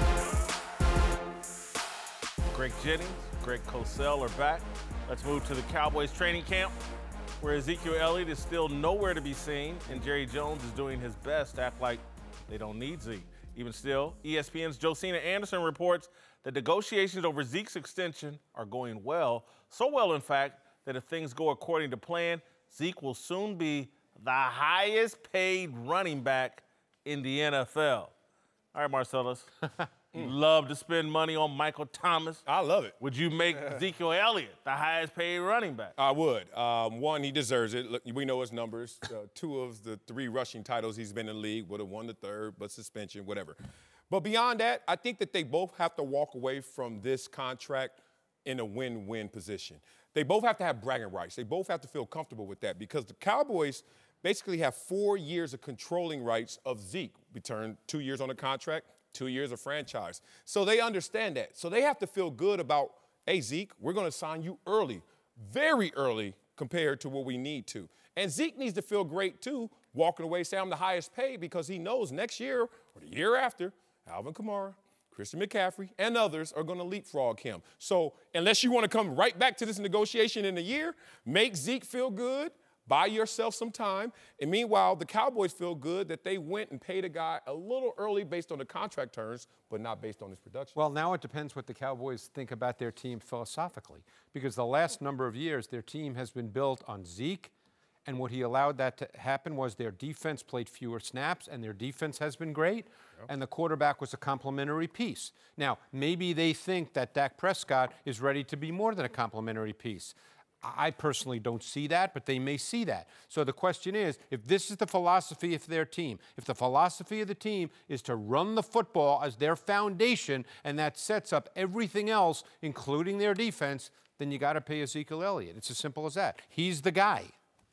Greg Jennings, Greg Cosell are back. Let's move to the Cowboys training camp, where Ezekiel Elliott is still nowhere to be seen, and Jerry Jones is doing his best to act like they don't need Zeke. Even still, E S P N's Josina Anderson reports that negotiations over Zeke's extension are going well, so well, in fact, that if things go according to plan, Zeke will soon be the highest paid running back in the N F L. All right, Marcellus. You love to spend money on Michael Thomas. I love it. Would you make Ezekiel Elliott the highest paid running back? I would. Um, one, he deserves it. Look, we know his numbers. Uh, two of the three rushing titles he's been in the league, would have won the third, but suspension, whatever. But beyond that, I think that they both have to walk away from this contract in a win-win position. They both have to have bragging rights. They both have to feel comfortable with that because the Cowboys basically have four years of controlling rights of Zeke. We turn two years on the contract, two years of franchise. So they understand that. So they have to feel good about, hey, Zeke, we're going to sign you early, very early compared to what we need to. And Zeke needs to feel great, too, walking away, say I'm the highest paid because he knows next year or the year after, Alvin Kamara, Christian McCaffrey, and others are going to leapfrog him. So unless you want to come right back to this negotiation in a year, make Zeke feel good, buy yourself some time. And meanwhile, the Cowboys feel good that they went and paid a guy a little early based on the contract terms, but not based on his production. Well, now it depends what the Cowboys think about their team philosophically, because the last number of years, their team has been built on Zeke, and what he allowed that to happen was their defense played fewer snaps, and their defense has been great, yep. and the quarterback was a complementary piece. Now, maybe they think that Dak Prescott is ready to be more than a complementary piece. I personally don't see that, but they may see that. So the question is, if this is the philosophy of their team, if the philosophy of the team is to run the football as their foundation and that sets up everything else, including their defense, then you got to pay Ezekiel Elliott. It's as simple as that. He's the guy.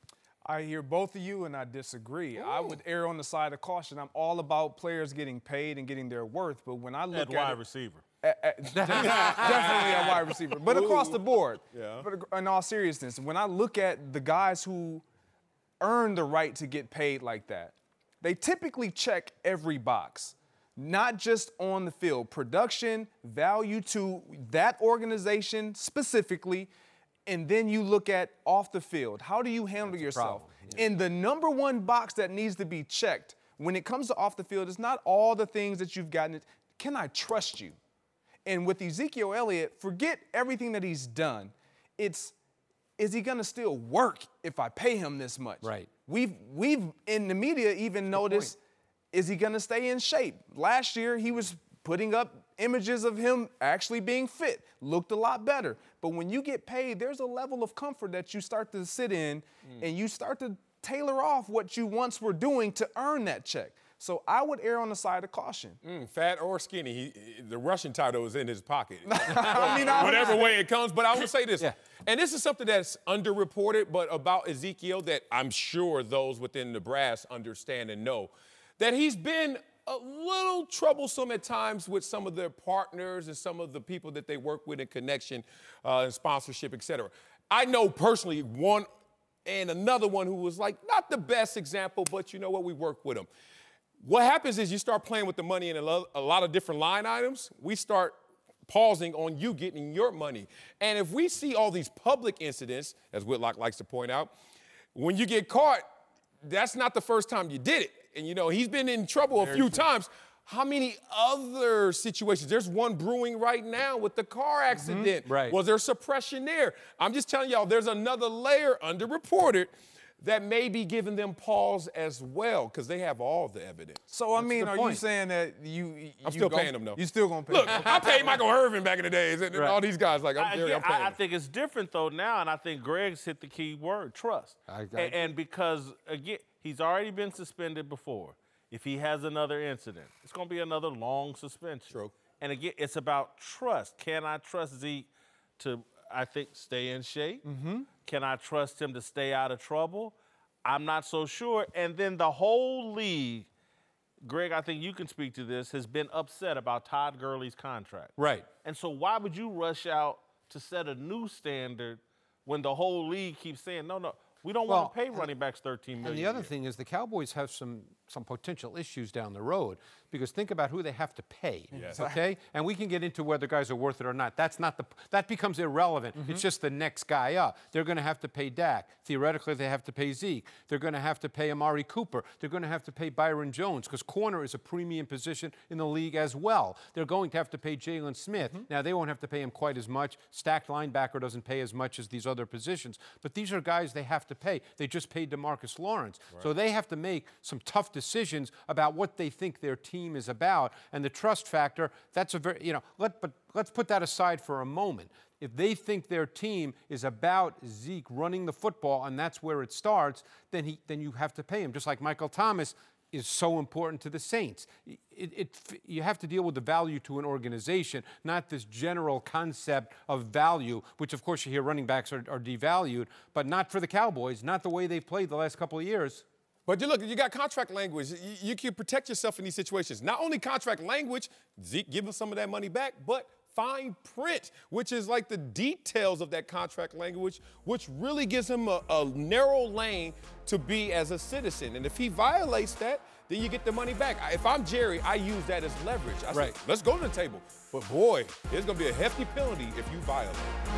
I hear both of you, and I disagree. Ooh. I would err on the side of caution. I'm all about players getting paid and getting their worth, but when I look at, at wide it, receiver. At, at, definitely a wide receiver, but across the board. Yeah. But in all seriousness, when I look at the guys who earn the right to get paid like that, they typically check every box, not just on the field. Production, value to that organization specifically, and then you look at off the field. How do you handle That's yourself? Yeah. And the number one box that needs to be checked when it comes to off the field is not all the things that you've gotten. Can I trust you? And with Ezekiel Elliott, forget everything that he's done. It's, is he going to still work if I pay him this much? Right. We've, we've in the media even noticed, is he going to stay in shape? Last year, he was putting up images of him actually being fit, looked a lot better. But when you get paid, there's a level of comfort that you start to sit in, mm. and you start to tailor off what you once were doing to earn that check. So I would err on the side of caution. Mm, fat or skinny, he, the Russian title is in his pocket. I mean, I Whatever way it comes. But I will say this, yeah. and this is something that's underreported, but about Ezekiel that I'm sure those within the brass understand and know, that he's been a little troublesome at times with some of their partners and some of the people that they work with in connection uh, and sponsorship, et cetera. I know personally one and another one who was like not the best example, but you know what, we work with him. What happens is you start playing with the money in a lot, a lot of different line items. We start pausing on you getting your money. And if we see all these public incidents, as Whitlock likes to point out, when you get caught, that's not the first time you did it. And, you know, he's been in trouble a Very few true. times. How many other situations? There's one brewing right now with the car accident. Mm-hmm. Right. Was there suppression there? I'm just telling y'all, there's another layer underreported that may be giving them pause as well, because they have all the evidence. So, I That's mean, are point. you saying that you, you I'm still go, paying them, though. You still going to pay Look, them? I paid Michael Irvin back in the days, and Right. all these guys, like, I'm, I, Jerry, I'm paying I, I them. think it's different, though, now, and I think Greg's hit the key word, trust. I, I, and, and because, again, he's already been suspended before. if he has another incident, it's going to be another long suspension. True. And again, it's about trust. Can I trust Zeke to, I think, stay in shape? Mm-hmm. Can I trust him to stay out of trouble? I'm not so sure. And then the whole league, Greg, I think you can speak to this, has been upset about Todd Gurley's contract. Right. And so why would you rush out to set a new standard when the whole league keeps saying, no, no, we don't Well, want to pay running backs thirteen million And the dollars other a year. thing is the Cowboys have some some potential issues down the road because think about who they have to pay. Yes. Okay, and we can get into whether guys are worth it or not. That's not the that becomes irrelevant. Mm-hmm. It's just the next guy up. They're going to have to pay Dak. Theoretically, they have to pay Zeke. They're going to have to pay Amari Cooper. They're going to have to pay Byron Jones because corner is a premium position in the league as well. They're going to have to pay Jalen Smith. Mm-hmm. Now they won't have to pay him quite as much. Stacked linebacker doesn't pay as much as these other positions, but these are guys they have to pay. They just paid DeMarcus Lawrence, right. So they have to make some tough decisions about what they think their team is about, and the trust factor. That's a very, you know, let but let's put that aside for a moment. If they think their team is about Zeke running the football and that's where it starts, then he then you have to pay him. Just like Michael Thomas is so important to the Saints. It, it, you have to deal with the value to an organization, not this general concept of value, which of course you hear running backs are, are devalued, but not for the Cowboys, not the way they've played the last couple of years. But you look, you got contract language. You, you can protect yourself in these situations. Not only contract language, Zeke giving some of that money back, but fine print, which is like the details of that contract language, which really gives him a, a narrow lane to be as a citizen. And if he violates that, then you get the money back. If I'm Jerry, I use that as leverage. I right. say, let's go to the table. But boy, there's going to be a hefty penalty if you violate.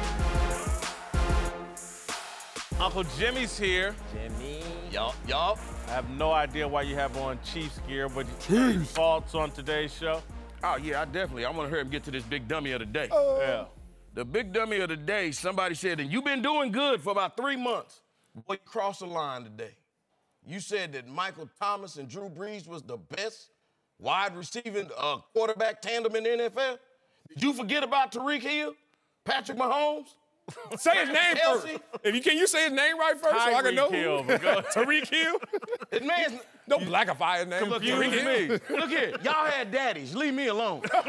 Uncle Jimmy's here. Jimmy. Yup, yup. I have no idea why you have on Chiefs gear, but your thoughts on today's show? Oh, yeah, I definitely. I want to hear him get to this big dummy of the day. Oh. Yeah. The big dummy of the day, somebody said, and you've been doing good for about three months. Boy, you crossed the line today. You said that Michael Thomas and Drew Brees was the best wide receiving uh, quarterback tandem in the N F L. Did you forget about Tyreek Hill, Patrick Mahomes? Say his name first. If you, can you say his name right first so I can know? Hill, Tyreek Hill? His man's... Don't blackify his name. Confuse me. Look here. Y'all had daddies. Leave me alone. All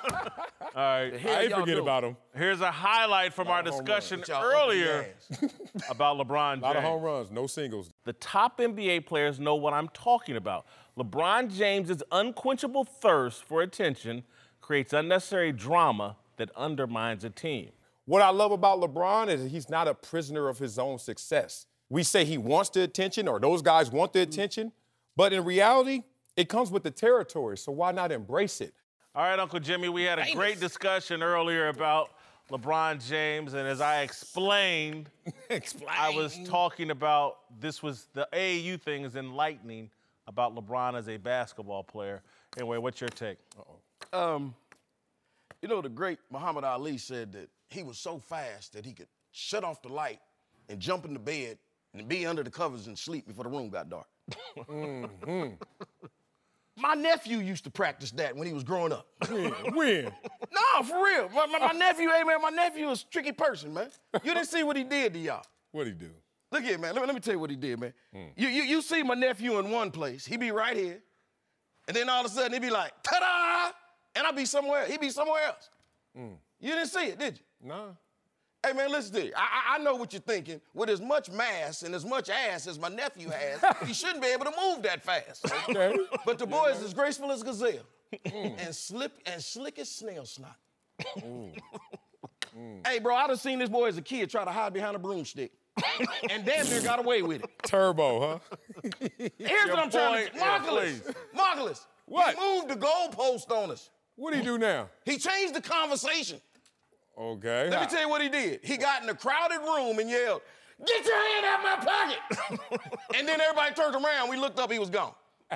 right. I ain't forget about him. Here's a highlight from our discussion earlier about LeBron James. A lot of home runs, no singles. The top N B A players know what I'm talking about. LeBron James's unquenchable thirst for attention creates unnecessary drama that undermines a team. What I love about LeBron is he's not a prisoner of his own success. We say he wants the attention or those guys want the attention, but in reality, it comes with the territory, so why not embrace it? All right, Uncle Jimmy, we had a Famous. great discussion earlier about LeBron James, and as I explained, Explain. I was talking about this was the A A U thing is enlightening about LeBron as a basketball player. Anyway, what's your take? Uh-oh. Um, you know, the great Muhammad Ali said that he was so fast that he could shut off the light and jump in the bed and be under the covers and sleep before the room got dark. mm-hmm. My nephew used to practice that when he was growing up. When? when? No, for real. My, my, my nephew, hey, man, my nephew is a tricky person, man. You didn't see what he did to y'all. What'd he do? Look here, man. Let me, let me tell you what he did, man. Mm. You, you, you see my nephew in one place. He be right here. And then all of a sudden, he be like, ta-da! And I be somewhere. He be somewhere else. Mm. You didn't see it, did you? No. Hey, man, listen to you. I, I, I know what you're thinking. With as much mass and as much ass as my nephew has, he shouldn't be able to move that fast. Okay. But the boy is as graceful as gazelle mm. and slip and slick as snail snot. Mm. Mm. Hey, bro, I done seen this boy as a kid try to hide behind a broomstick. And damn near got away with it. Turbo, huh? Here's what I'm trying to say. Marvelous. Marvelous. What? He moved the goalpost on us. What do he do now? He changed the conversation. Okay. Let me tell you what he did. He got in a crowded room and yelled, "Get your hand out my pocket!" And then everybody turned around. We looked up, he was gone.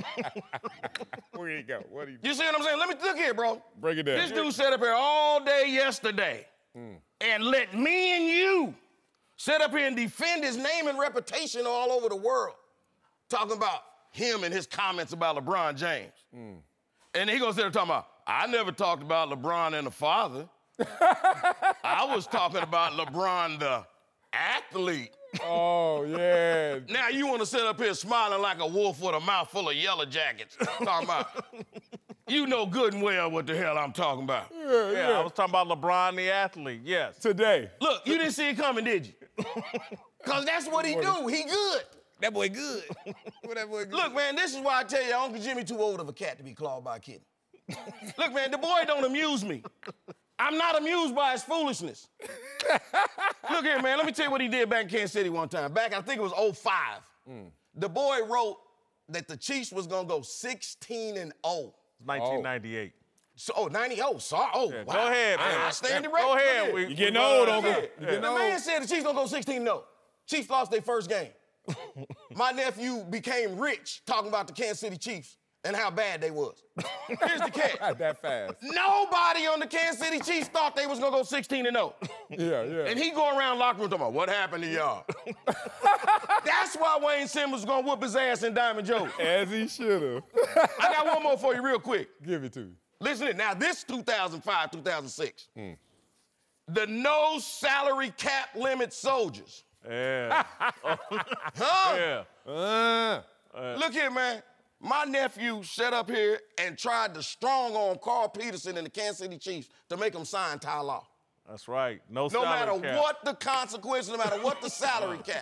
Where'd he go? What did he do? You see what I'm saying? Let me look here, bro. Break it down. This dude sat up here all day yesterday mm. and let me and you sit up here and defend his name and reputation all over the world, talking about him and his comments about LeBron James. Mm. And he goes there talking about, I never talked about LeBron and the father. I was talking about LeBron the athlete. Oh, yeah. Now you want to sit up here smiling like a wolf with a mouth full of yellow jackets. Talking about, you know good and well what the hell I'm talking about. Yeah, Yeah, I was talking about LeBron the athlete, yes. Today. Look, you didn't see it coming, did you? Because that's what he do. He good. That boy good. What that boy good? Look, man, this is why I tell you Uncle Jimmy too old of a cat to be clawed by a kitten. Look, man, the boy don't amuse me. I'm not amused by his foolishness. Look here, man, let me tell you what he did back in Kansas City one time. Back, I think it was oh five. Mm. The boy wrote that the Chiefs was gonna go sixteen and oh. nineteen ninety-eight. So, oh, ninety, oh, sorry. Oh, Yeah, wow. go ahead, man. I, I stand Yeah, corrected. go ahead. We, We- You getting we- old, uh, Uncle. yeah. You getting the old. man said the Chiefs gonna go sixteen and oh. Chiefs lost their first game. My nephew became rich talking about the Kansas City Chiefs and how bad they was. Here's the catch. Not that fast. Nobody on the Kansas City Chiefs thought they was gonna go sixteen and oh. Yeah, yeah. And he going around locker room talking about what happened to y'all. That's why Wayne Simmons was gonna whoop his ass in Diamond Joe. As he should have. I got one more for you real quick. Give it to me. Listen to it. Now, this two thousand five, two thousand six. Mm. The no salary cap limit soldiers. Yeah. Huh? Yeah. Uh, Look here, man. My nephew sat up here and tried to strong on Carl Peterson and the Kansas City Chiefs to make him sign Ty Law. That's right. No, No salary matter cap. what the consequences, no matter what the salary cap.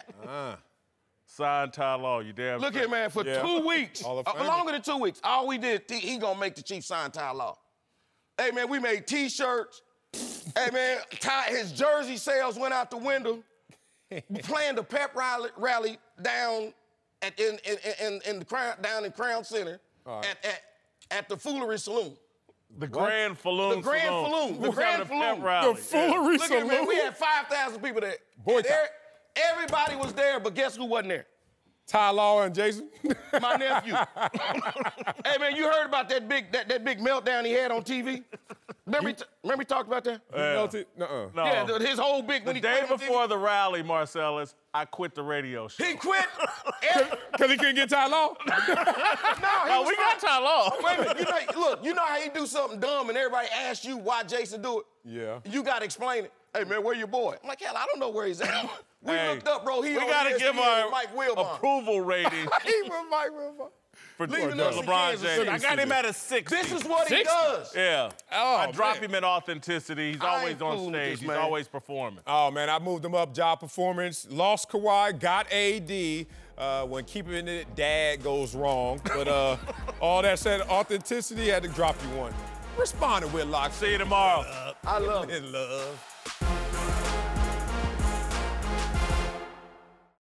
Sign Ty Law, you damn Look straight. here, man, for Yeah. two weeks, Hall of uh, Famer. longer than two weeks, all we did, he, he gonna make the Chiefs sign Ty Law. Hey, man, we made T-shirts. Hey, man, Ty, his jersey sales went out the window. We planned the pep rally, rally down at, in, in, in, in the crown, down in Crown Center right. at, at, at the Foolery Saloon. The Grand Falloon. The Grand Falloon. The We're Grand having a pep Falloon. rally. The Foolery Look at it, man, Saloon. we had five thousand people there. Boycott. And there- Everybody was there, but guess who wasn't there? Ty Law and Jason. My nephew. Hey, man, you heard about that big that, that big meltdown he had on T V? Remember, he, t- remember he talked about that? Melted? Nuh-uh. No. Yeah, the- his whole big, The when he day quit on T V, before the rally, Marcellus, I quit the radio show. he quit. Every, Because he couldn't get Ty Law? no, he Oh, was we fine. got Ty Law. Wait a minute, you know, look, you know how he do something dumb and everybody asks you why Jason do it? Yeah. You got to explain it. Hey, man, where your boy? I'm like, hell, I don't know where he's at. We Hey, looked up, bro. He We on got to E S P N give our with Mike Wilbon. approval rating He was Mike Wilbon. for Leaving for us in LeBron Kansas James. City. I got him at a six. This is what he sixty? does. Yeah. Oh, I drop man. him in authenticity. He's I always ain't on fooling with stage. this, He's man. always performing. Oh, man, I moved him up, job performance. Lost Kawhi, got A D uh, when keeping it dad goes wrong. But uh, all that said, authenticity had to drop you one. Responded with Lock. See you tomorrow. I love it. In love.